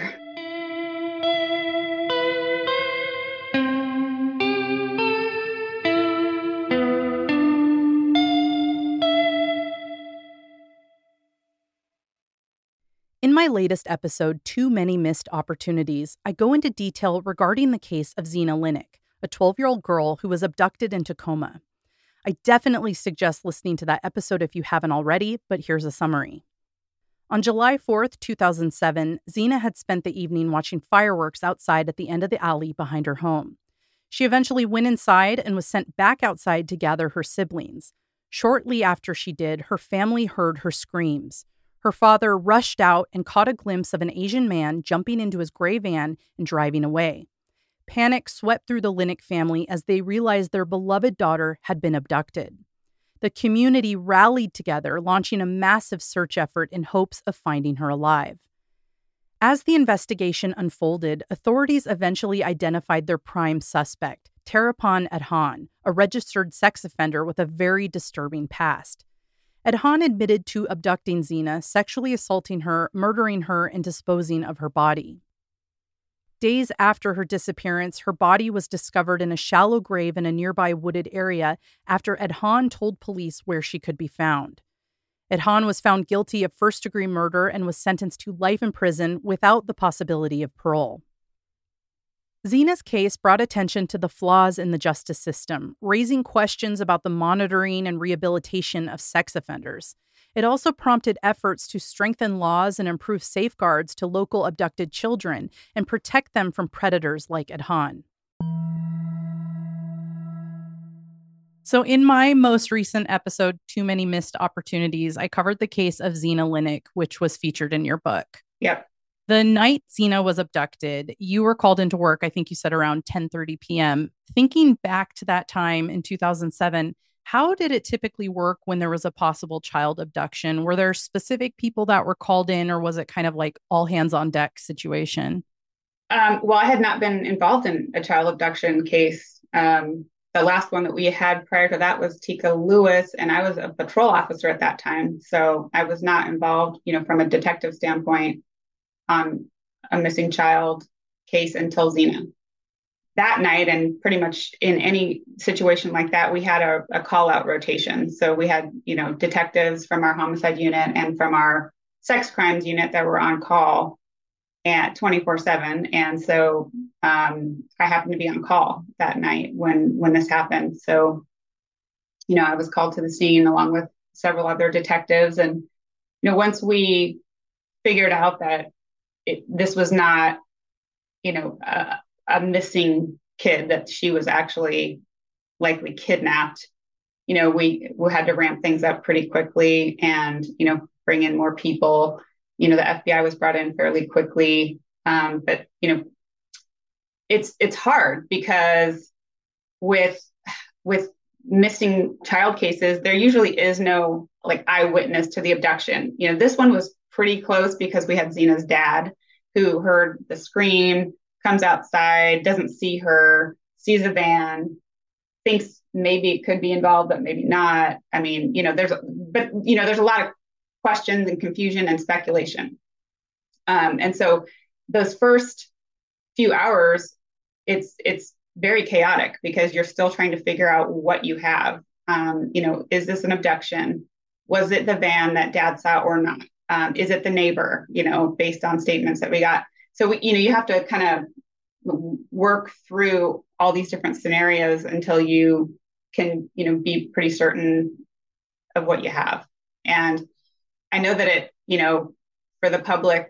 Speaker 1: In my latest episode, Too Many Missed Opportunities, I go into detail regarding the case of Zena Linnick, a 12-year-old girl who was abducted in Tacoma. I definitely suggest listening to that episode if you haven't already, but here's a summary. On July 4th, 2007, Zena had spent the evening watching fireworks outside at the end of the alley behind her home. She eventually went inside and was sent back outside to gather her siblings. Shortly after she did, her family heard her screams. Her father rushed out and caught a glimpse of an Asian man jumping into his gray van and driving away. Panic swept through the Linnick family as they realized their beloved daughter had been abducted. The community rallied together, launching a massive search effort in hopes of finding her alive. As the investigation unfolded, authorities eventually identified their prime suspect, Tarapan Adhan, a registered sex offender with a very disturbing past. Adhan admitted to abducting Zina, sexually assaulting her, murdering her, and disposing of her body. Days after her disappearance, her body was discovered in a shallow grave in a nearby wooded area after Adhan told police where she could be found. Adhan was found guilty of first-degree murder and was sentenced to life in prison without the possibility of parole. Zina's case brought attention to the flaws in the justice system, raising questions about the monitoring and rehabilitation of sex offenders. It also prompted efforts to strengthen laws and improve safeguards to local abducted children and protect them from predators like Adhan. So in my most recent episode, Too Many Missed Opportunities, I covered the case of Zina Linnick, which was featured in your book.
Speaker 4: Yep.
Speaker 1: The night Zina was abducted, you were called into work, I think you said around 10:30 p.m. Thinking back to that time in 2007, how did it typically work when there was a possible child abduction? Were there specific people that were called in, or was it kind of like all hands on deck situation?
Speaker 4: Well, I had not been involved in a child abduction case. The last one that we had prior to that was Tika Lewis, and I was a patrol officer at that time. So I was not involved, from a detective standpoint on a missing child case until Zina. That night, and pretty much in any situation like that, we had a call out rotation. So we had, detectives from our homicide unit and from our sex crimes unit that were on call at 24/7. And so I happened to be on call that night when this happened. So, I was called to the scene along with several other detectives. And, once we figured out that this was not, a missing kid, that she was actually likely kidnapped, we had to ramp things up pretty quickly and, bring in more people. The FBI was brought in fairly quickly. But, it's hard because with missing child cases, there usually is no eyewitness to the abduction. This one was pretty close because we had Zina's dad who heard the scream, comes outside, doesn't see her, sees a van, thinks maybe it could be involved, but maybe not. I mean, there's a lot of questions and confusion and speculation. And so those first few hours, it's very chaotic because you're still trying to figure out what you have. Is this an abduction? Was it the van that dad saw or not? Is it the neighbor, based on statements that we got? So, you have to kind of work through all these different scenarios until you can, be pretty certain of what you have. And I know that it, for the public,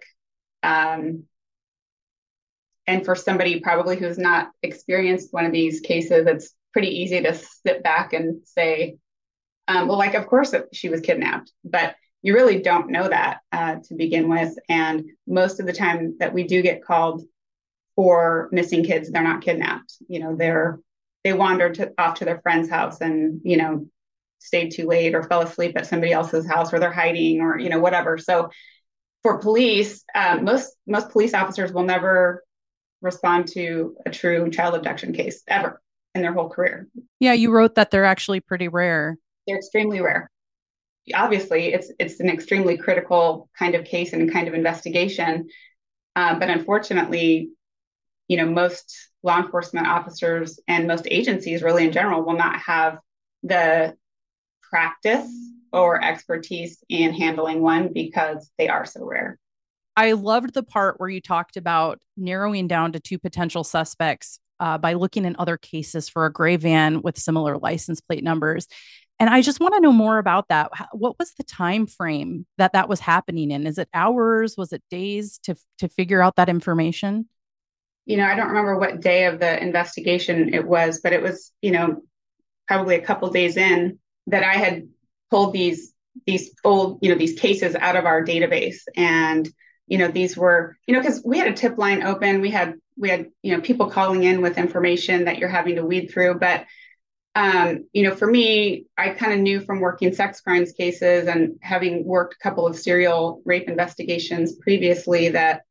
Speaker 4: and for somebody probably who's not experienced one of these cases, it's pretty easy to sit back and say, of course she was kidnapped, but you really don't know that to begin with. And most of the time that we do get called for missing kids, they're not kidnapped. They wandered off to their friend's house and, stayed too late or fell asleep at somebody else's house, or they're hiding, or, whatever. So for police, most police officers will never respond to a true child abduction case ever in their whole career.
Speaker 1: Yeah, you wrote that they're actually pretty rare.
Speaker 4: They're extremely rare. Obviously, it's an extremely critical kind of case and kind of investigation. But unfortunately, most law enforcement officers and most agencies really in general will not have the practice or expertise in handling one because they are so rare.
Speaker 1: I loved the part where you talked about narrowing down to two potential suspects by looking in other cases for a gray van with similar license plate numbers. And I just want to know more about that. What was the time frame that was happening in? Is it hours? Was it days to figure out that information?
Speaker 4: I don't remember what day of the investigation it was, but it was, probably a couple days in that I had pulled these old, these cases out of our database. And, these were, because we had a tip line open, we had, people calling in with information that you're having to weed through. But, for me, I kind of knew from working sex crimes cases and having worked a couple of serial rape investigations previously that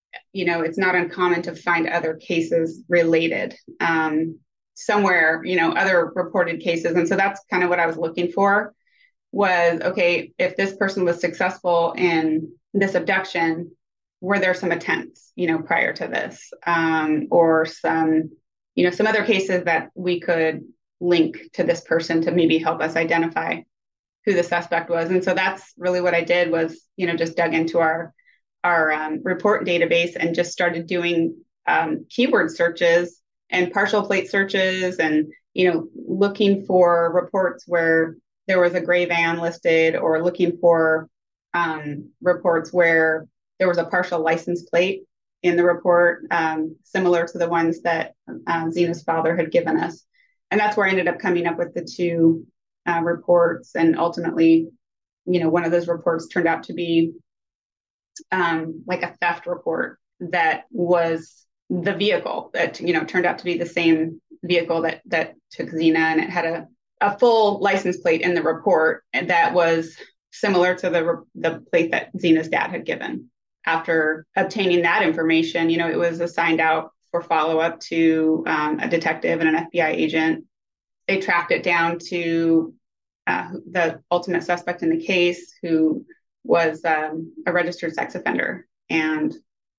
Speaker 4: it's not uncommon to find other cases related somewhere, other reported cases. And so that's kind of what I was looking for was, okay, if this person was successful in this abduction, were there some attempts, prior to this, or some other cases that we could link to this person to maybe help us identify who the suspect was. And so that's really what I did was, just dug into our report database and just started doing keyword searches and partial plate searches and, looking for reports where there was a gray van listed, or looking for reports where there was a partial license plate in the report, similar to the ones that Zena's father had given us. And that's where I ended up coming up with the two reports. And ultimately, one of those reports turned out to be like a theft report that was the vehicle that, turned out to be the same vehicle that took Zena, and it had a full license plate in the report, and that was similar to the plate that Zena's dad had given. After obtaining that information, it was assigned out for follow-up to a detective and an FBI agent. They tracked it down to the ultimate suspect in the case, who was a registered sex offender. And,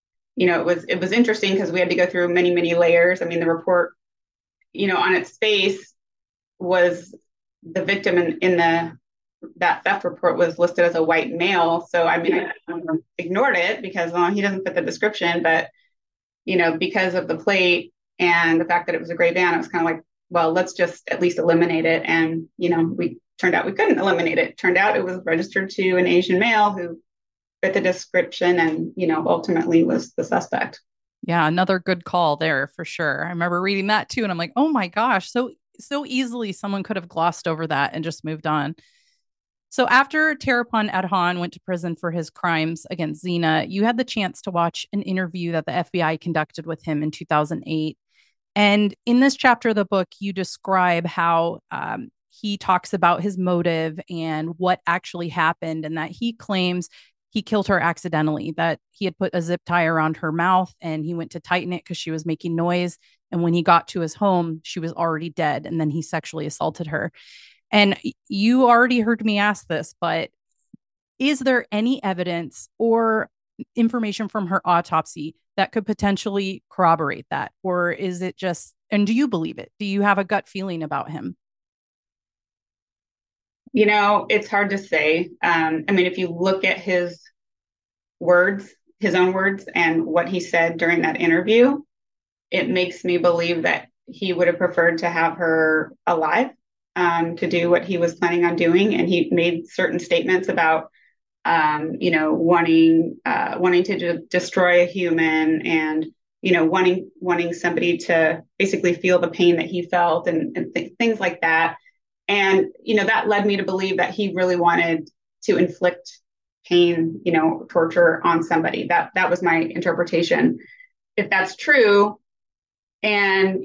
Speaker 4: it was interesting because we had to go through many, many layers. I mean, the report, on its face was the victim in that theft report was listed as a white male. So, I mean, I ignored it because he doesn't fit the description, but, because of the plate and the fact that it was a gray van, it was kind of like, well, let's just at least eliminate it. And, we turned out we couldn't eliminate it. Turned out it was registered to an Asian male who fit the description and, ultimately was the suspect.
Speaker 1: Yeah, another good call there for sure. I remember reading that too. And I'm like, oh my gosh, so easily someone could have glossed over that and just moved on. So after Terapon Adhan went to prison for his crimes against Zena, you had the chance to watch an interview that the FBI conducted with him in 2008. And in this chapter of the book, you describe how he talks about his motive and what actually happened, and that he claims he killed her accidentally, that he had put a zip tie around her mouth and he went to tighten it because she was making noise. And when he got to his home, she was already dead. And then he sexually assaulted her. And you already heard me ask this, but is there any evidence or information from her autopsy that could potentially corroborate that? Or is it just, and do you believe it? Do you have a gut feeling about him?
Speaker 4: It's hard to say. I mean, if you look at his words, his own words, and what he said during that interview, it makes me believe that he would have preferred to have her alive, to do what he was planning on doing. And he made certain statements about, wanting to destroy a human, and, wanting somebody to basically feel the pain that he felt, and things like that. And, that led me to believe that he really wanted to inflict pain, torture on somebody. That was my interpretation. If that's true, and,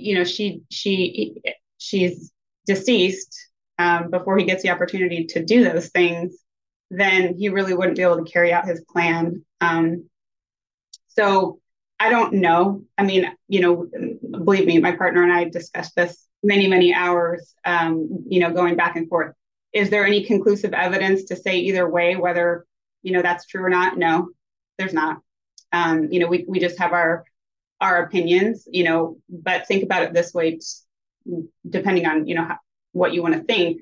Speaker 4: she's deceased before he gets the opportunity to do those things, then he really wouldn't be able to carry out his plan. So I don't know. I mean, believe me, my partner and I discussed this many, many hours, going back and forth. Is there any conclusive evidence to say either way, whether, that's true or not? No, there's not. We just have our opinions, but think about it this way, depending on, what you want to think,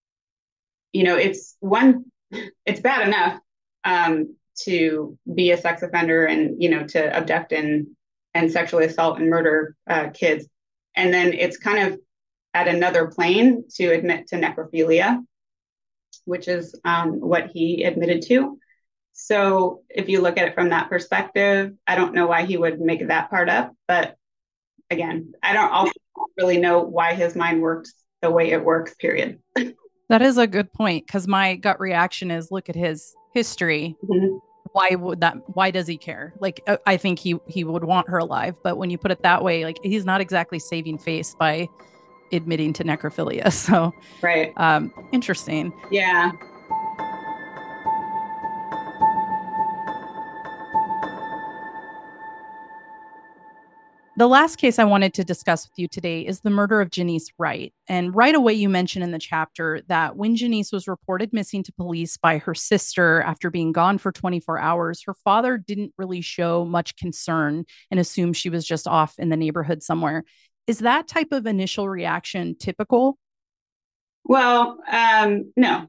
Speaker 4: it's bad enough, to be a sex offender and, to abduct and sexually assault and murder kids. And then it's kind of at another plane to admit to necrophilia, which is what he admitted to. So if you look at it from that perspective, I don't know why he would make that part up. But again, I don't also really know why his mind works the way it works, period.
Speaker 1: That is a good point, because my gut reaction is, look at his history. Mm-hmm. Why does he care? Like, I think he would want her alive. But when you put it that way, like, he's not exactly saving face by admitting to necrophilia. So,
Speaker 4: right.
Speaker 1: Interesting.
Speaker 4: Yeah.
Speaker 1: The last case I wanted to discuss with you today is the murder of Janice Wright. And right away, you mentioned in the chapter that when Janice was reported missing to police by her sister after being gone for 24 hours, her father didn't really show much concern and assumed she was just off in the neighborhood somewhere. Is that type of initial reaction typical?
Speaker 4: Well, no.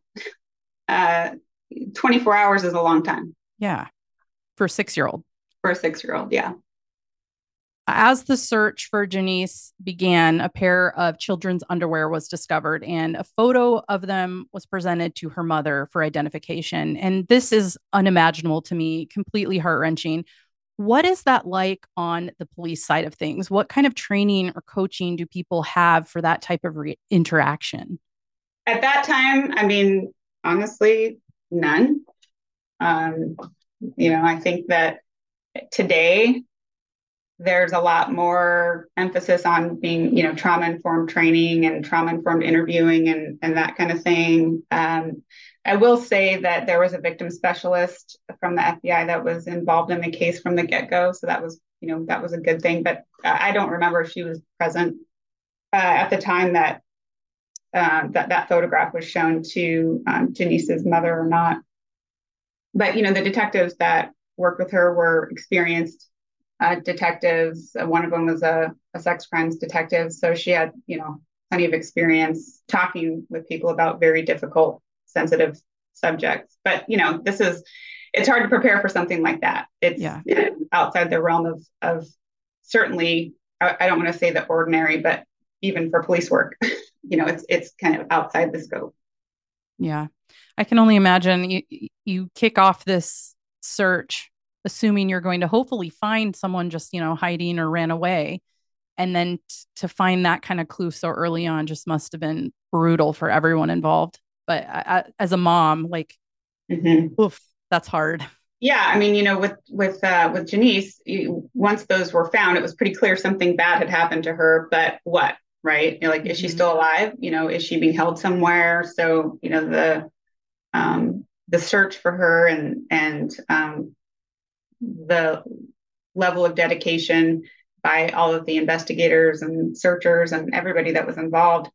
Speaker 4: 24 hours is a long time.
Speaker 1: Yeah, for a 6-year-old.
Speaker 4: For a 6-year-old, yeah.
Speaker 1: As the search for Janice began, a pair of children's underwear was discovered, and a photo of them was presented to her mother for identification. And this is unimaginable to me, completely heart-wrenching. What is that like on the police side of things? What kind of training or coaching do people have for that type of interaction?
Speaker 4: At that time, I mean, honestly, none. I think that today there's a lot more emphasis on being, trauma-informed training and trauma-informed interviewing and that kind of thing. I will say that there was a victim specialist from the FBI that was involved in the case from the get-go. So that was a good thing. But I don't remember if she was present at the time that that photograph was shown to Janice's mother or not. But, the detectives that worked with her were experienced detectives. One of them was a sex crimes detective. So she had, plenty of experience talking with people about very difficult, sensitive subjects. But, it's hard to prepare for something like that. It's outside the realm of certainly, I don't want to say the ordinary, but even for police work, it's kind of outside the scope.
Speaker 1: Yeah. I can only imagine you kick off this search assuming you're going to hopefully find someone just, hiding or ran away. And then to find that kind of clue so early on just must have been brutal for everyone involved. But as a mom, oof, that's hard.
Speaker 4: Yeah, I mean, with Janice, once those were found, it was pretty clear something bad had happened to her. But what, right? Is she still alive? Is she being held somewhere? So, the search for her and the level of dedication by all of the investigators and searchers and everybody that was involved,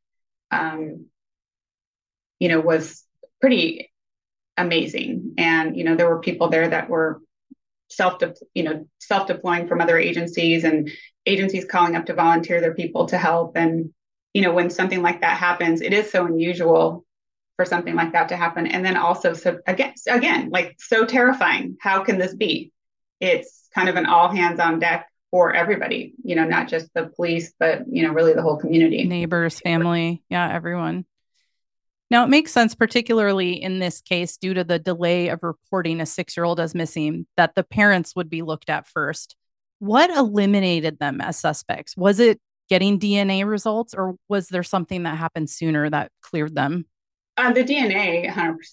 Speaker 4: was pretty amazing. And, there were people there that were self-deploying from other agencies and agencies calling up to volunteer their people to help. And, when something like that happens, it is so unusual for something like that to happen. And then also, so again, so terrifying. How can this be? It's kind of an all hands on deck for everybody, not just the police, but, really the whole community.
Speaker 1: Neighbors, family. Yeah, everyone. Now, it makes sense, particularly in this case, due to the delay of reporting a 6-year-old as missing, that the parents would be looked at first. What eliminated them as suspects? Was it getting DNA results, or was there something that happened sooner that cleared them?
Speaker 4: The DNA,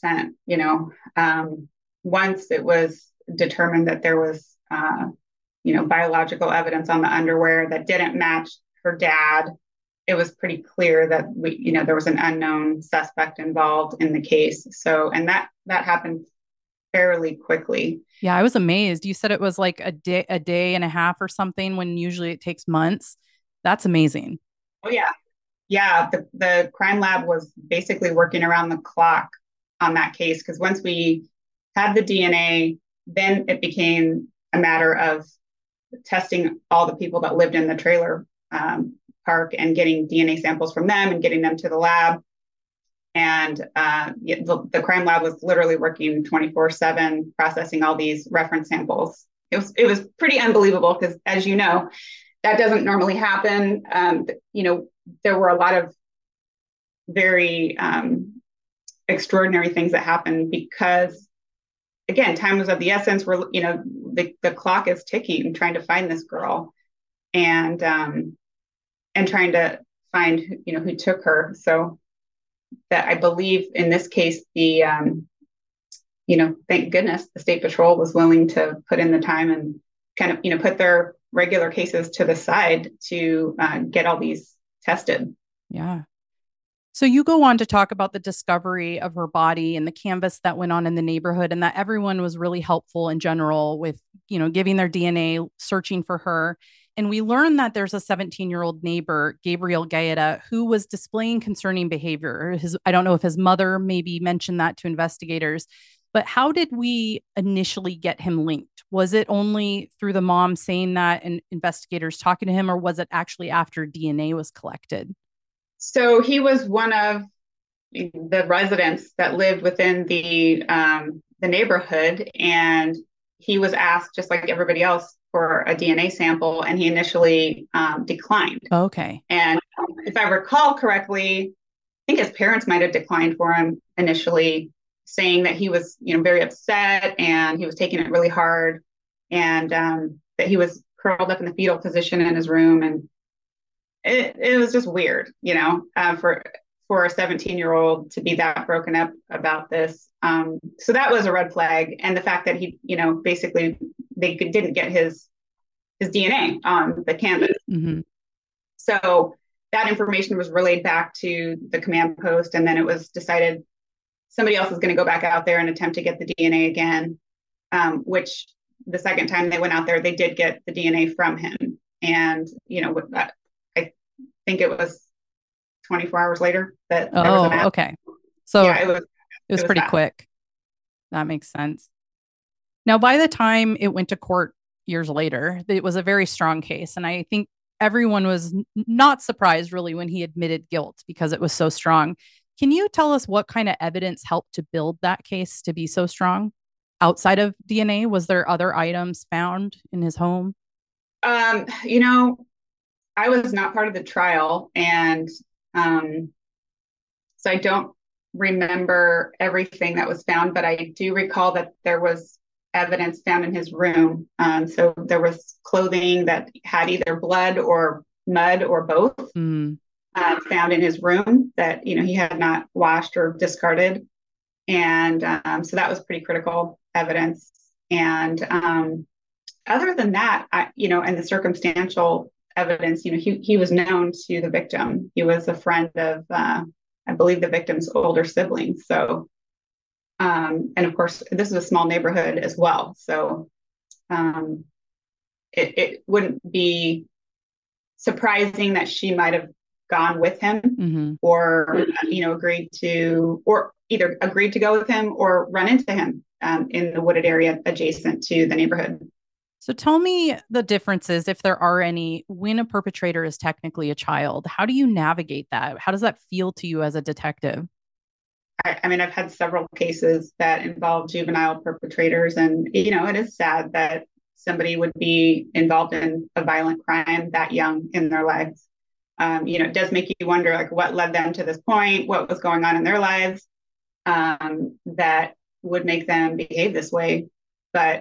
Speaker 4: 100%, once it was determined that there was, biological evidence on the underwear that didn't match her dad, it was pretty clear that there was an unknown suspect involved in the case. So, and that happened fairly quickly.
Speaker 1: Yeah, I was amazed. You said it was like a day and a half or something when usually it takes months. That's amazing.
Speaker 4: Oh yeah. Yeah. The crime lab was basically working around the clock on that case, because once we had the DNA, then it became a matter of testing all the people that lived in the trailer park and getting DNA samples from them and getting them to the lab. And the crime lab was literally working 24/7, processing all these reference samples. It was pretty unbelievable because, as you know, that doesn't normally happen. There were a lot of very extraordinary things that happened because, again, time was of the essence. The clock is ticking, trying to find this girl, and trying to find who took her. So that, I believe in this case, the thank goodness the State Patrol was willing to put in the time and kind of put their regular cases to the side to get all these tested.
Speaker 1: Yeah. So you go on to talk about the discovery of her body and the canvas that went on in the neighborhood, and that everyone was really helpful in general with, giving their DNA, searching for her. And we learned that there's a 17-year-old neighbor, Gabriel Gaeta, who was displaying concerning behavior. I don't know if his mother maybe mentioned that to investigators, but how did we initially get him linked? Was it only through the mom saying that and investigators talking to him, or was it actually after DNA was collected?
Speaker 4: So he was one of the residents that lived within the neighborhood, and he was asked, just like everybody else, for a DNA sample, and he initially declined.
Speaker 1: Okay.
Speaker 4: And if I recall correctly, I think his parents might have declined for him initially, saying that he was, very upset and he was taking it really hard, and that he was curled up in the fetal position in his room, and it was just weird, for a 17-year-old to be that broken up about this. So that was a red flag, and the fact that he, basically they didn't get his DNA on the canvas.
Speaker 1: Mm-hmm.
Speaker 4: So that information was relayed back to the command post, and then it was decided somebody else is going to go back out there and attempt to get the DNA again, which the second time they went out there, they did get the DNA from him. And, with that, I think it was 24 hours later that there was a match.
Speaker 1: Okay. So
Speaker 4: yeah, it
Speaker 1: was pretty quick. That makes sense. Now, by the time it went to court years later, it was a very strong case. And I think everyone was not surprised really when he admitted guilt because it was so strong. Can you tell us what kind of evidence helped to build that case to be so strong? Outside of DNA, was there other items found in his home?
Speaker 4: I was not part of the trial, and so I don't remember everything that was found, but I do recall that there was evidence found in his room. So there was clothing that had either blood or mud or both found in his room that, he had not washed or discarded. And so that was pretty critical evidence. And other than that, and the circumstantial evidence, he was known to the victim. He was a friend of, I believe, the victim's older siblings. So, and of course, this is a small neighborhood as well. So it wouldn't be surprising that she might have gone with him or, agreed to go with him or run into him in the wooded area adjacent to the neighborhood.
Speaker 1: So tell me the differences, if there are any, when a perpetrator is technically a child. How do you navigate that? How does that feel to you as a detective?
Speaker 4: I mean, I've had several cases that involve juvenile perpetrators, and, it is sad that somebody would be involved in a violent crime that young in their lives. It does make you wonder, like, what led them to this point, what was going on in their lives that would make them behave this way. But,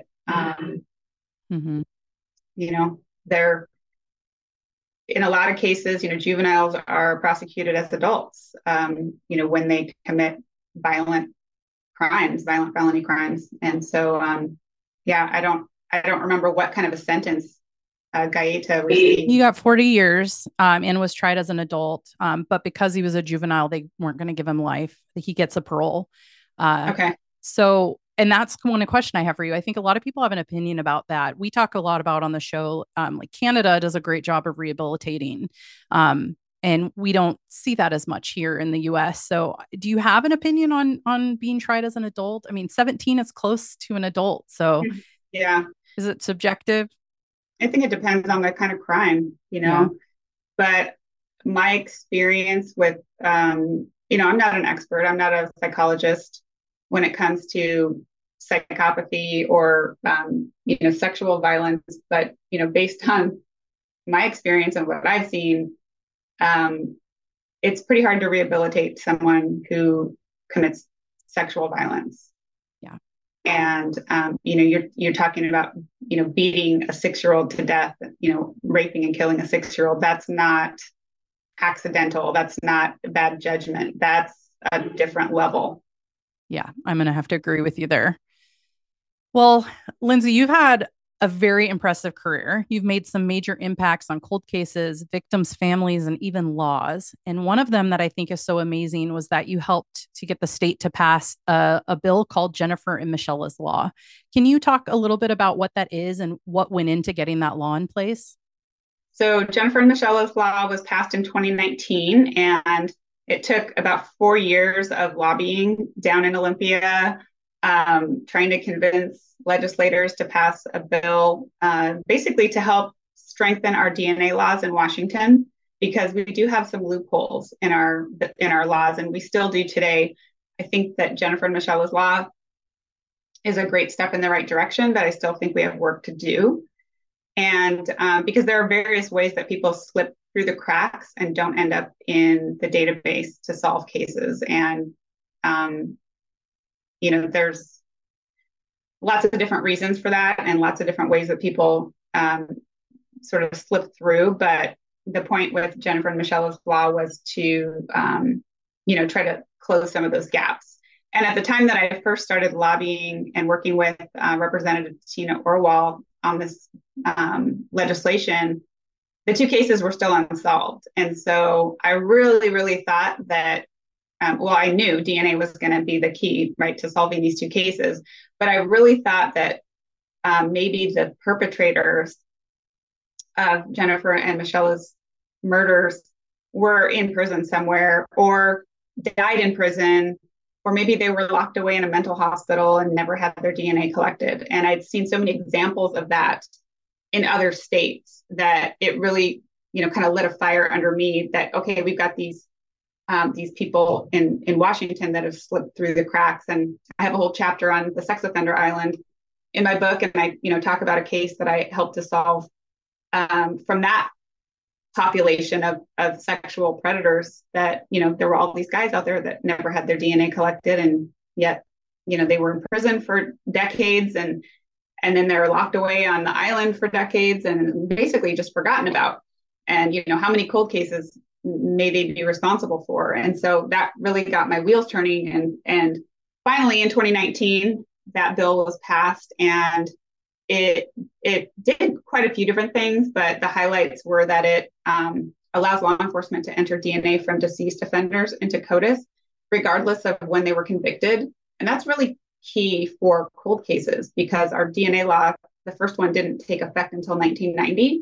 Speaker 4: they're, in a lot of cases, juveniles are prosecuted as adults, when they commit violent felony crimes. And so, I don't remember what kind of a sentence Gaeta received.
Speaker 1: He got 40 years and was tried as an adult. But because he was a juvenile, they weren't going to give him life. He gets a parole.
Speaker 4: Okay.
Speaker 1: So, and that's one question I have for you. I think a lot of people have an opinion about that. We talk a lot about on the show, like Canada does a great job of rehabilitating. And we don't see that as much here in the US. So do you have an opinion on being tried as an adult? I mean, 17 is close to an adult. So
Speaker 4: yeah.
Speaker 1: Is it subjective?
Speaker 4: I think it depends on the kind of crime, but my experience with, I'm not an expert. I'm not a psychologist when it comes to psychopathy or, sexual violence. But, based on my experience and what I've seen, it's pretty hard to rehabilitate someone who commits sexual violence.
Speaker 1: Yeah.
Speaker 4: And, you're talking about, beating a 6-year-old to death, raping and killing a 6-year-old. That's not accidental. That's not bad judgment. That's a different level.
Speaker 1: Yeah, I'm going to have to agree with you there. Well, Lindsay, you've had a very impressive career. You've made some major impacts on cold cases, victims' families, and even laws. And one of them that I think is so amazing was that you helped to get the state to pass a bill called Jennifer and Michela's Law. Can you talk a little bit about what that is and what went into getting that law in place?
Speaker 4: So Jennifer and Michelle's law was passed in 2019, and it took about 4 years of lobbying down in Olympia, trying to convince legislators to pass a bill, basically to help strengthen our DNA laws in Washington, because we do have some loopholes in our laws, and we still do today. I think that Jennifer and Michelle's law is a great step in the right direction, but I still think we have work to do. And because there are various ways that people slip through the cracks and don't end up in the database to solve cases. And, there's lots of different reasons for that and lots of different ways that people sort of slip through. But the point with Jennifer and Michelle's law was to, try to close some of those gaps. And at the time that I first started lobbying and working with Representative Tina Orwell on this legislation, the two cases were still unsolved. And so I really, really thought that, I knew DNA was going to be the key, right, to solving these two cases. But I really thought that maybe the perpetrators of Jennifer and Michelle's murders were in prison somewhere, or died in prison, or maybe they were locked away in a mental hospital and never had their DNA collected. And I'd seen so many examples of that in other states that it really, kind of lit a fire under me that, okay, we've got these people in Washington that have slipped through the cracks. And I have a whole chapter on the sex offender island in my book. And I, talk about a case that I helped to solve from that population of sexual predators, that, there were all these guys out there that never had their DNA collected. And yet, they were in prison for decades, and then they're locked away on the island for decades and basically just forgotten about. And, how many cold cases may they be responsible for? And so that really got my wheels turning. And finally in 2019, that bill was passed, and it did quite a few different things, but the highlights were that it allows law enforcement to enter DNA from deceased offenders into CODIS, regardless of when they were convicted. And that's really key for cold cases, because our DNA law, the first one, didn't take effect until 1990.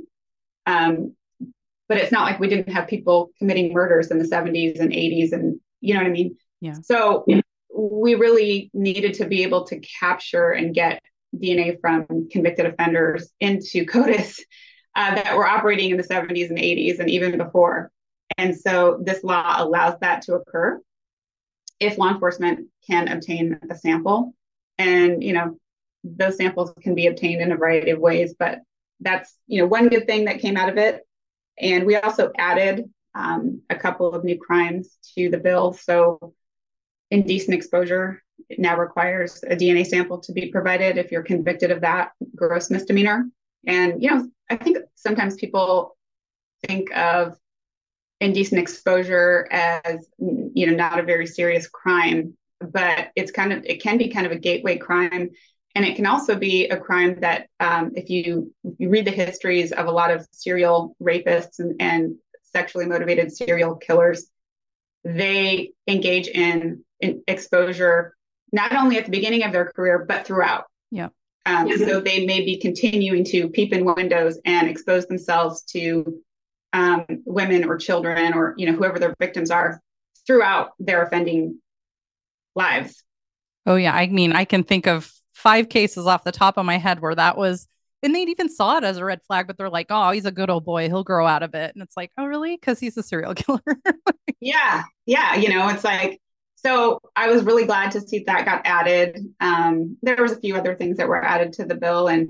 Speaker 4: But it's not like we didn't have people committing murders in the 70s and 80s, and you know what I mean?
Speaker 1: Yeah.
Speaker 4: So we really needed to be able to capture and get DNA from convicted offenders into CODIS that were operating in the 70s and 80s and even before. And so this law allows that to occur if law enforcement can obtain a sample. And, those samples can be obtained in a variety of ways, but that's, one good thing that came out of it. And we also added a couple of new crimes to the bill. So indecent exposure, it now requires a DNA sample to be provided if you're convicted of that gross misdemeanor. And, I think sometimes people think of indecent exposure as, not a very serious crime, but it can be kind of a gateway crime. And it can also be a crime that if you read the histories of a lot of serial rapists and sexually motivated serial killers, they engage in exposure not only at the beginning of their career, but throughout.
Speaker 1: Yeah.
Speaker 4: So they may be continuing to peep in windows and expose themselves to women or children or, whoever their victims are throughout their offending lives.
Speaker 1: Oh, yeah. I mean, I can think of 5 cases off the top of my head where that was, and they'd even saw it as a red flag, but they're like, oh, he's a good old boy, he'll grow out of it. And it's like, oh, really? Because he's a serial killer.
Speaker 4: Yeah. It's like, so I was really glad to see that got added. There was a few other things that were added to the bill. And,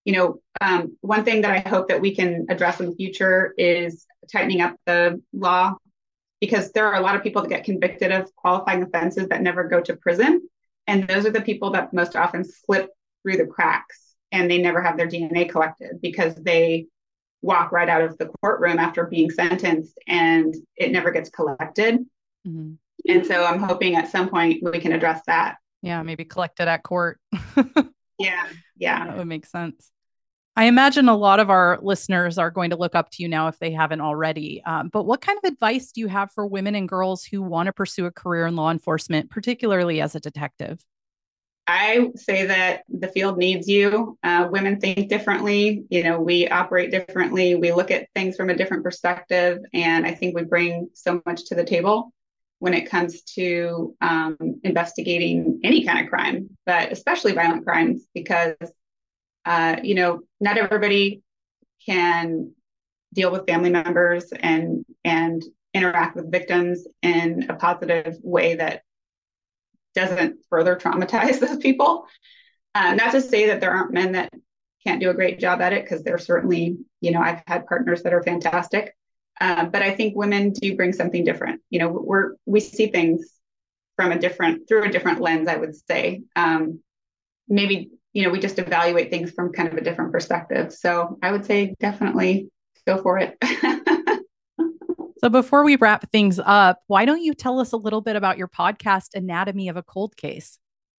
Speaker 4: one thing that I hope that we can address in the future is tightening up the law, because there are a lot of people that get convicted of qualifying offenses that never go to prison. And those are the people that most often slip through the cracks, and they never have their DNA collected because they walk right out of the courtroom after being sentenced and it never gets collected. Mm-hmm. And so I'm hoping at some point we can address that.
Speaker 1: Yeah, maybe collect it at court.
Speaker 4: Yeah.
Speaker 1: That would make sense. I imagine a lot of our listeners are going to look up to you now if they haven't already. But what kind of advice do you have for women and girls who want to pursue a career in law enforcement, particularly as a detective?
Speaker 4: I say that the field needs you. Women think differently. We operate differently. We look at things from a different perspective. And I think we bring so much to the table when it comes to investigating any kind of crime, but especially violent crimes, because, not everybody can deal with family members and interact with victims in a positive way that doesn't further traumatize those people. Not to say that there aren't men that can't do a great job at it, because there's certainly, I've had partners that are fantastic. But I think women do bring something different. We see things through a different lens, I would say. Maybe, we just evaluate things from kind of a different perspective. So I would say definitely go for it.
Speaker 1: So before we wrap things up, why don't you tell us a little bit about your podcast, Anatomy of a Cold Case?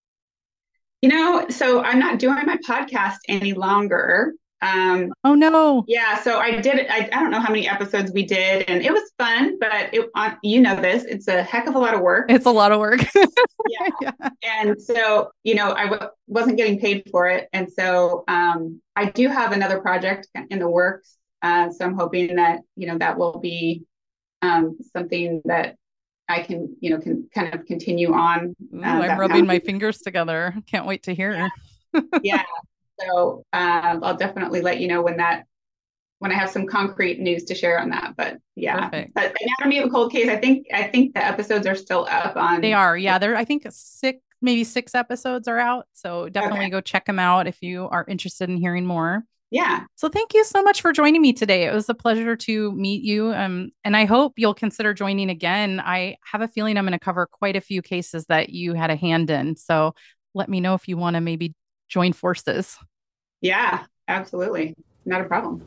Speaker 4: So I'm not doing my podcast any longer.
Speaker 1: Oh, no.
Speaker 4: Yeah. So I did it. I don't know how many episodes we did, and it was fun, but it's a heck of a lot of work.
Speaker 1: It's a lot of work.
Speaker 4: Yeah. Yeah. And so, I wasn't getting paid for it. And so I do have another project in the works. So I'm hoping that, that will be something that I can kind of continue on.
Speaker 1: Ooh, I'm rubbing my fingers together. Can't wait to hear.
Speaker 4: Yeah. So I'll definitely let you know when I have some concrete news to share on that. But yeah,
Speaker 1: Perfect.
Speaker 4: But Anatomy of a Cold Case, I think the episodes are still up on.
Speaker 1: They are. Yeah. I think maybe 6 episodes are out. So definitely go check them out if you are interested in hearing more.
Speaker 4: Yeah.
Speaker 1: So thank you so much for joining me today. It was a pleasure to meet you. And I hope you'll consider joining again. I have a feeling I'm going to cover quite a few cases that you had a hand in. So let me know if you want to maybe join forces.
Speaker 4: Yeah, absolutely. Not a problem.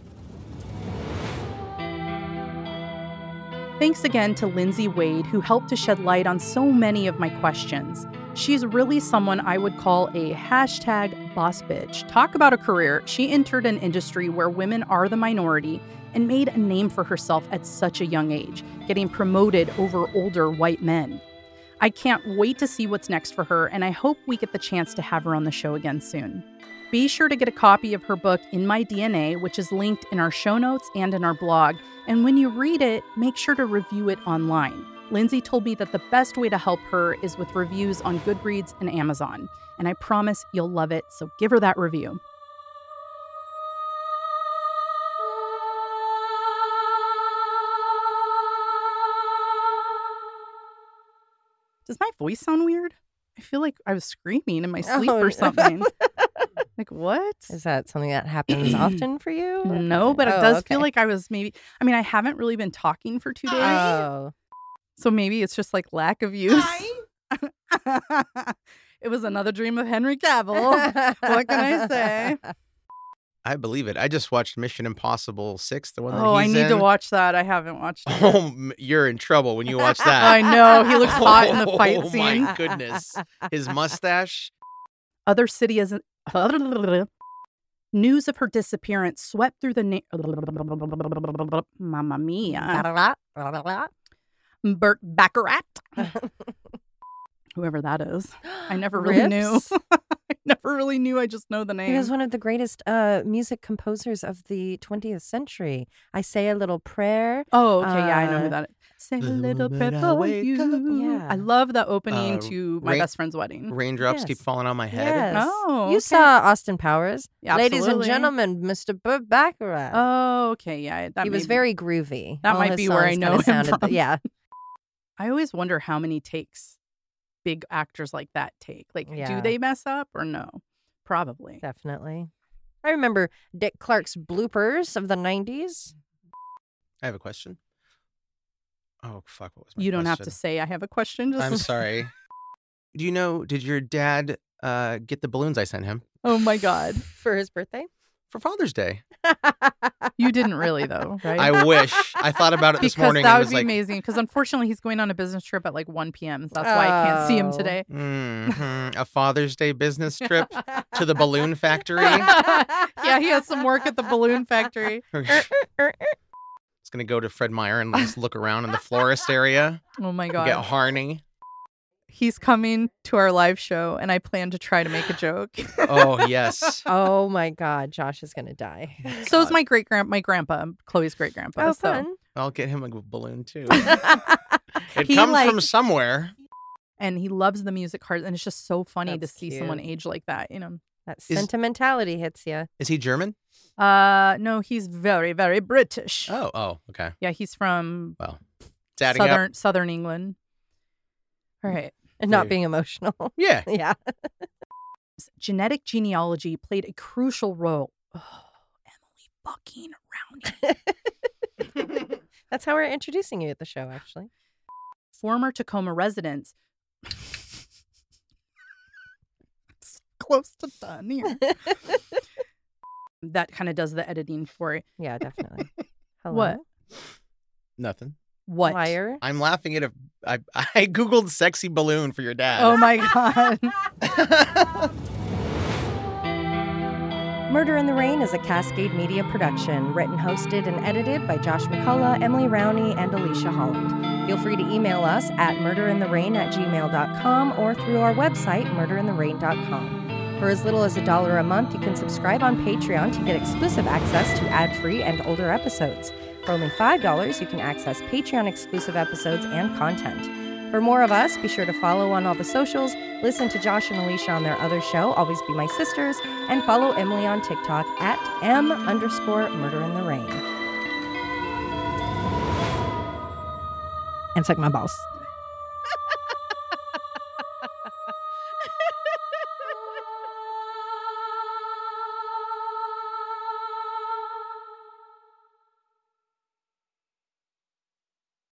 Speaker 1: Thanks again to Lindsay Wade, who helped to shed light on so many of my questions. She's really someone I would call a #boss bitch. Talk about a career. She entered an industry where women are the minority and made a name for herself at such a young age, getting promoted over older white men. I can't wait to see what's next for her, and I hope we get the chance to have her on the show again soon. Be sure to get a copy of her book, In My DNA, which is linked in our show notes and in our blog. And when you read it, make sure to review it online. Lindsay told me that the best way to help her is with reviews on Goodreads and Amazon. And I promise you'll love it, so give her that review. Does my voice sound weird? I feel like I was screaming in my sleep or something. Like, what?
Speaker 2: Is that something that happens often for you?
Speaker 1: No, but it does feel like I was I haven't really been talking for 2 days.
Speaker 2: Oh.
Speaker 1: So maybe it's just like lack of use. It was another dream of Henry Cavill. What can I say?
Speaker 3: I believe it. I just watched Mission Impossible 6, the one that
Speaker 1: I
Speaker 3: he's
Speaker 1: need
Speaker 3: in.
Speaker 1: to watch that. I haven't watched it.
Speaker 3: Oh, you're in trouble when you watch that.
Speaker 1: I know. He looks hot in the fight
Speaker 3: Oh
Speaker 1: scene.
Speaker 3: my goodness. His mustache.
Speaker 1: Other city is news of her disappearance swept through the Mamma mia. Burt Baccarat. Whoever that is. I never really knew. I never really knew. I just know the name.
Speaker 2: He was one of the greatest music composers of the 20th century. I Say a Little Prayer.
Speaker 1: Oh, okay. Yeah, I know who that is. Say a little prayer for you.
Speaker 2: Yeah.
Speaker 1: I love the opening to My Best Friend's Wedding.
Speaker 3: Raindrops keep falling on my head.
Speaker 2: Yes.
Speaker 1: Oh,
Speaker 2: You saw Austin Powers.
Speaker 1: Yeah,
Speaker 2: Ladies and
Speaker 1: absolutely.
Speaker 2: gentlemen, Mr. Burt Baccarat.
Speaker 1: Oh, okay. Yeah.
Speaker 2: He was very groovy.
Speaker 1: That
Speaker 2: All
Speaker 1: might
Speaker 2: his
Speaker 1: be where I
Speaker 2: songs
Speaker 1: know
Speaker 2: kinda
Speaker 1: him
Speaker 2: sounded,
Speaker 1: from.
Speaker 2: Yeah.
Speaker 1: I always wonder how many takes big actors like that take. Like,
Speaker 2: Yeah.
Speaker 1: do they mess up or no? Probably.
Speaker 2: Definitely. I remember Dick Clark's bloopers of the 90s.
Speaker 3: I have a question. Oh, fuck. What was my
Speaker 1: You don't have to
Speaker 3: question?
Speaker 1: say I have a question. Just
Speaker 3: I'm sorry. Did your dad get the balloons I sent him
Speaker 1: Oh my God.
Speaker 2: For his birthday?
Speaker 3: for Father's Day?
Speaker 1: You didn't really though, right?
Speaker 3: I wish. I thought about it this
Speaker 1: because
Speaker 3: morning.
Speaker 1: that
Speaker 3: and
Speaker 1: would
Speaker 3: was
Speaker 1: be
Speaker 3: like,
Speaker 1: amazing. Because unfortunately, he's going on a business trip at like 1 p.m. So that's why I can't see him
Speaker 2: Oh.
Speaker 1: today.
Speaker 3: a Father's Day business trip to the balloon factory.
Speaker 1: Yeah, he has some work at the balloon factory.
Speaker 3: It's going to go to Fred Meyer and just look around in the florist area.
Speaker 1: Oh my
Speaker 3: Get
Speaker 1: God.
Speaker 3: Harney.
Speaker 1: He's coming to our live show, and I plan to try to make a joke.
Speaker 3: Oh, yes.
Speaker 2: Oh my God, Josh is gonna die.
Speaker 1: So is my grandpa, Chloe's great grandpa.
Speaker 2: Oh, fun.
Speaker 3: I'll get him a balloon, too. It
Speaker 1: He,
Speaker 3: comes
Speaker 1: like-
Speaker 3: from somewhere.
Speaker 1: And he loves the music hard, and it's just so funny
Speaker 2: That's
Speaker 1: to see someone
Speaker 2: cute.
Speaker 1: age like that. You know.
Speaker 2: That sentimentality hits you.
Speaker 3: Is he German?
Speaker 1: No, he's very, very British.
Speaker 3: Oh, okay.
Speaker 1: Yeah, he's from
Speaker 3: Well, it's adding up.
Speaker 1: southern England. All right.
Speaker 2: And not
Speaker 3: Dude.
Speaker 2: being emotional.
Speaker 3: Yeah.
Speaker 2: Yeah.
Speaker 1: Genetic genealogy played a crucial role. Oh, Emily fucking Rowney.
Speaker 2: That's how we're introducing you at the show, actually.
Speaker 1: Former Tacoma residents. It's close to done here. That kind of does the editing for it.
Speaker 2: Yeah, definitely. Hello?
Speaker 1: What?
Speaker 3: Nothing.
Speaker 1: What?
Speaker 2: Liar.
Speaker 3: I'm laughing at I Googled sexy balloon for your dad.
Speaker 1: Oh my God.
Speaker 2: Murder in the Rain is a Cascade Media production, written, hosted, and edited by Josh McCullough, Emily Rowney, and Alicia Holland. Feel free to email us at murderintherain@gmail.com or through our website, murderintherain.com. For as little as $1 a month, you can subscribe on Patreon to get exclusive access to ad-free and older episodes. For only $5, you can access Patreon-exclusive episodes and content. For more of us, be sure to follow on all the socials, listen to Josh and Alicia on their other show, Always Be My Sisters, and follow Emily on TikTok at @M_murderintherain. And suck my balls.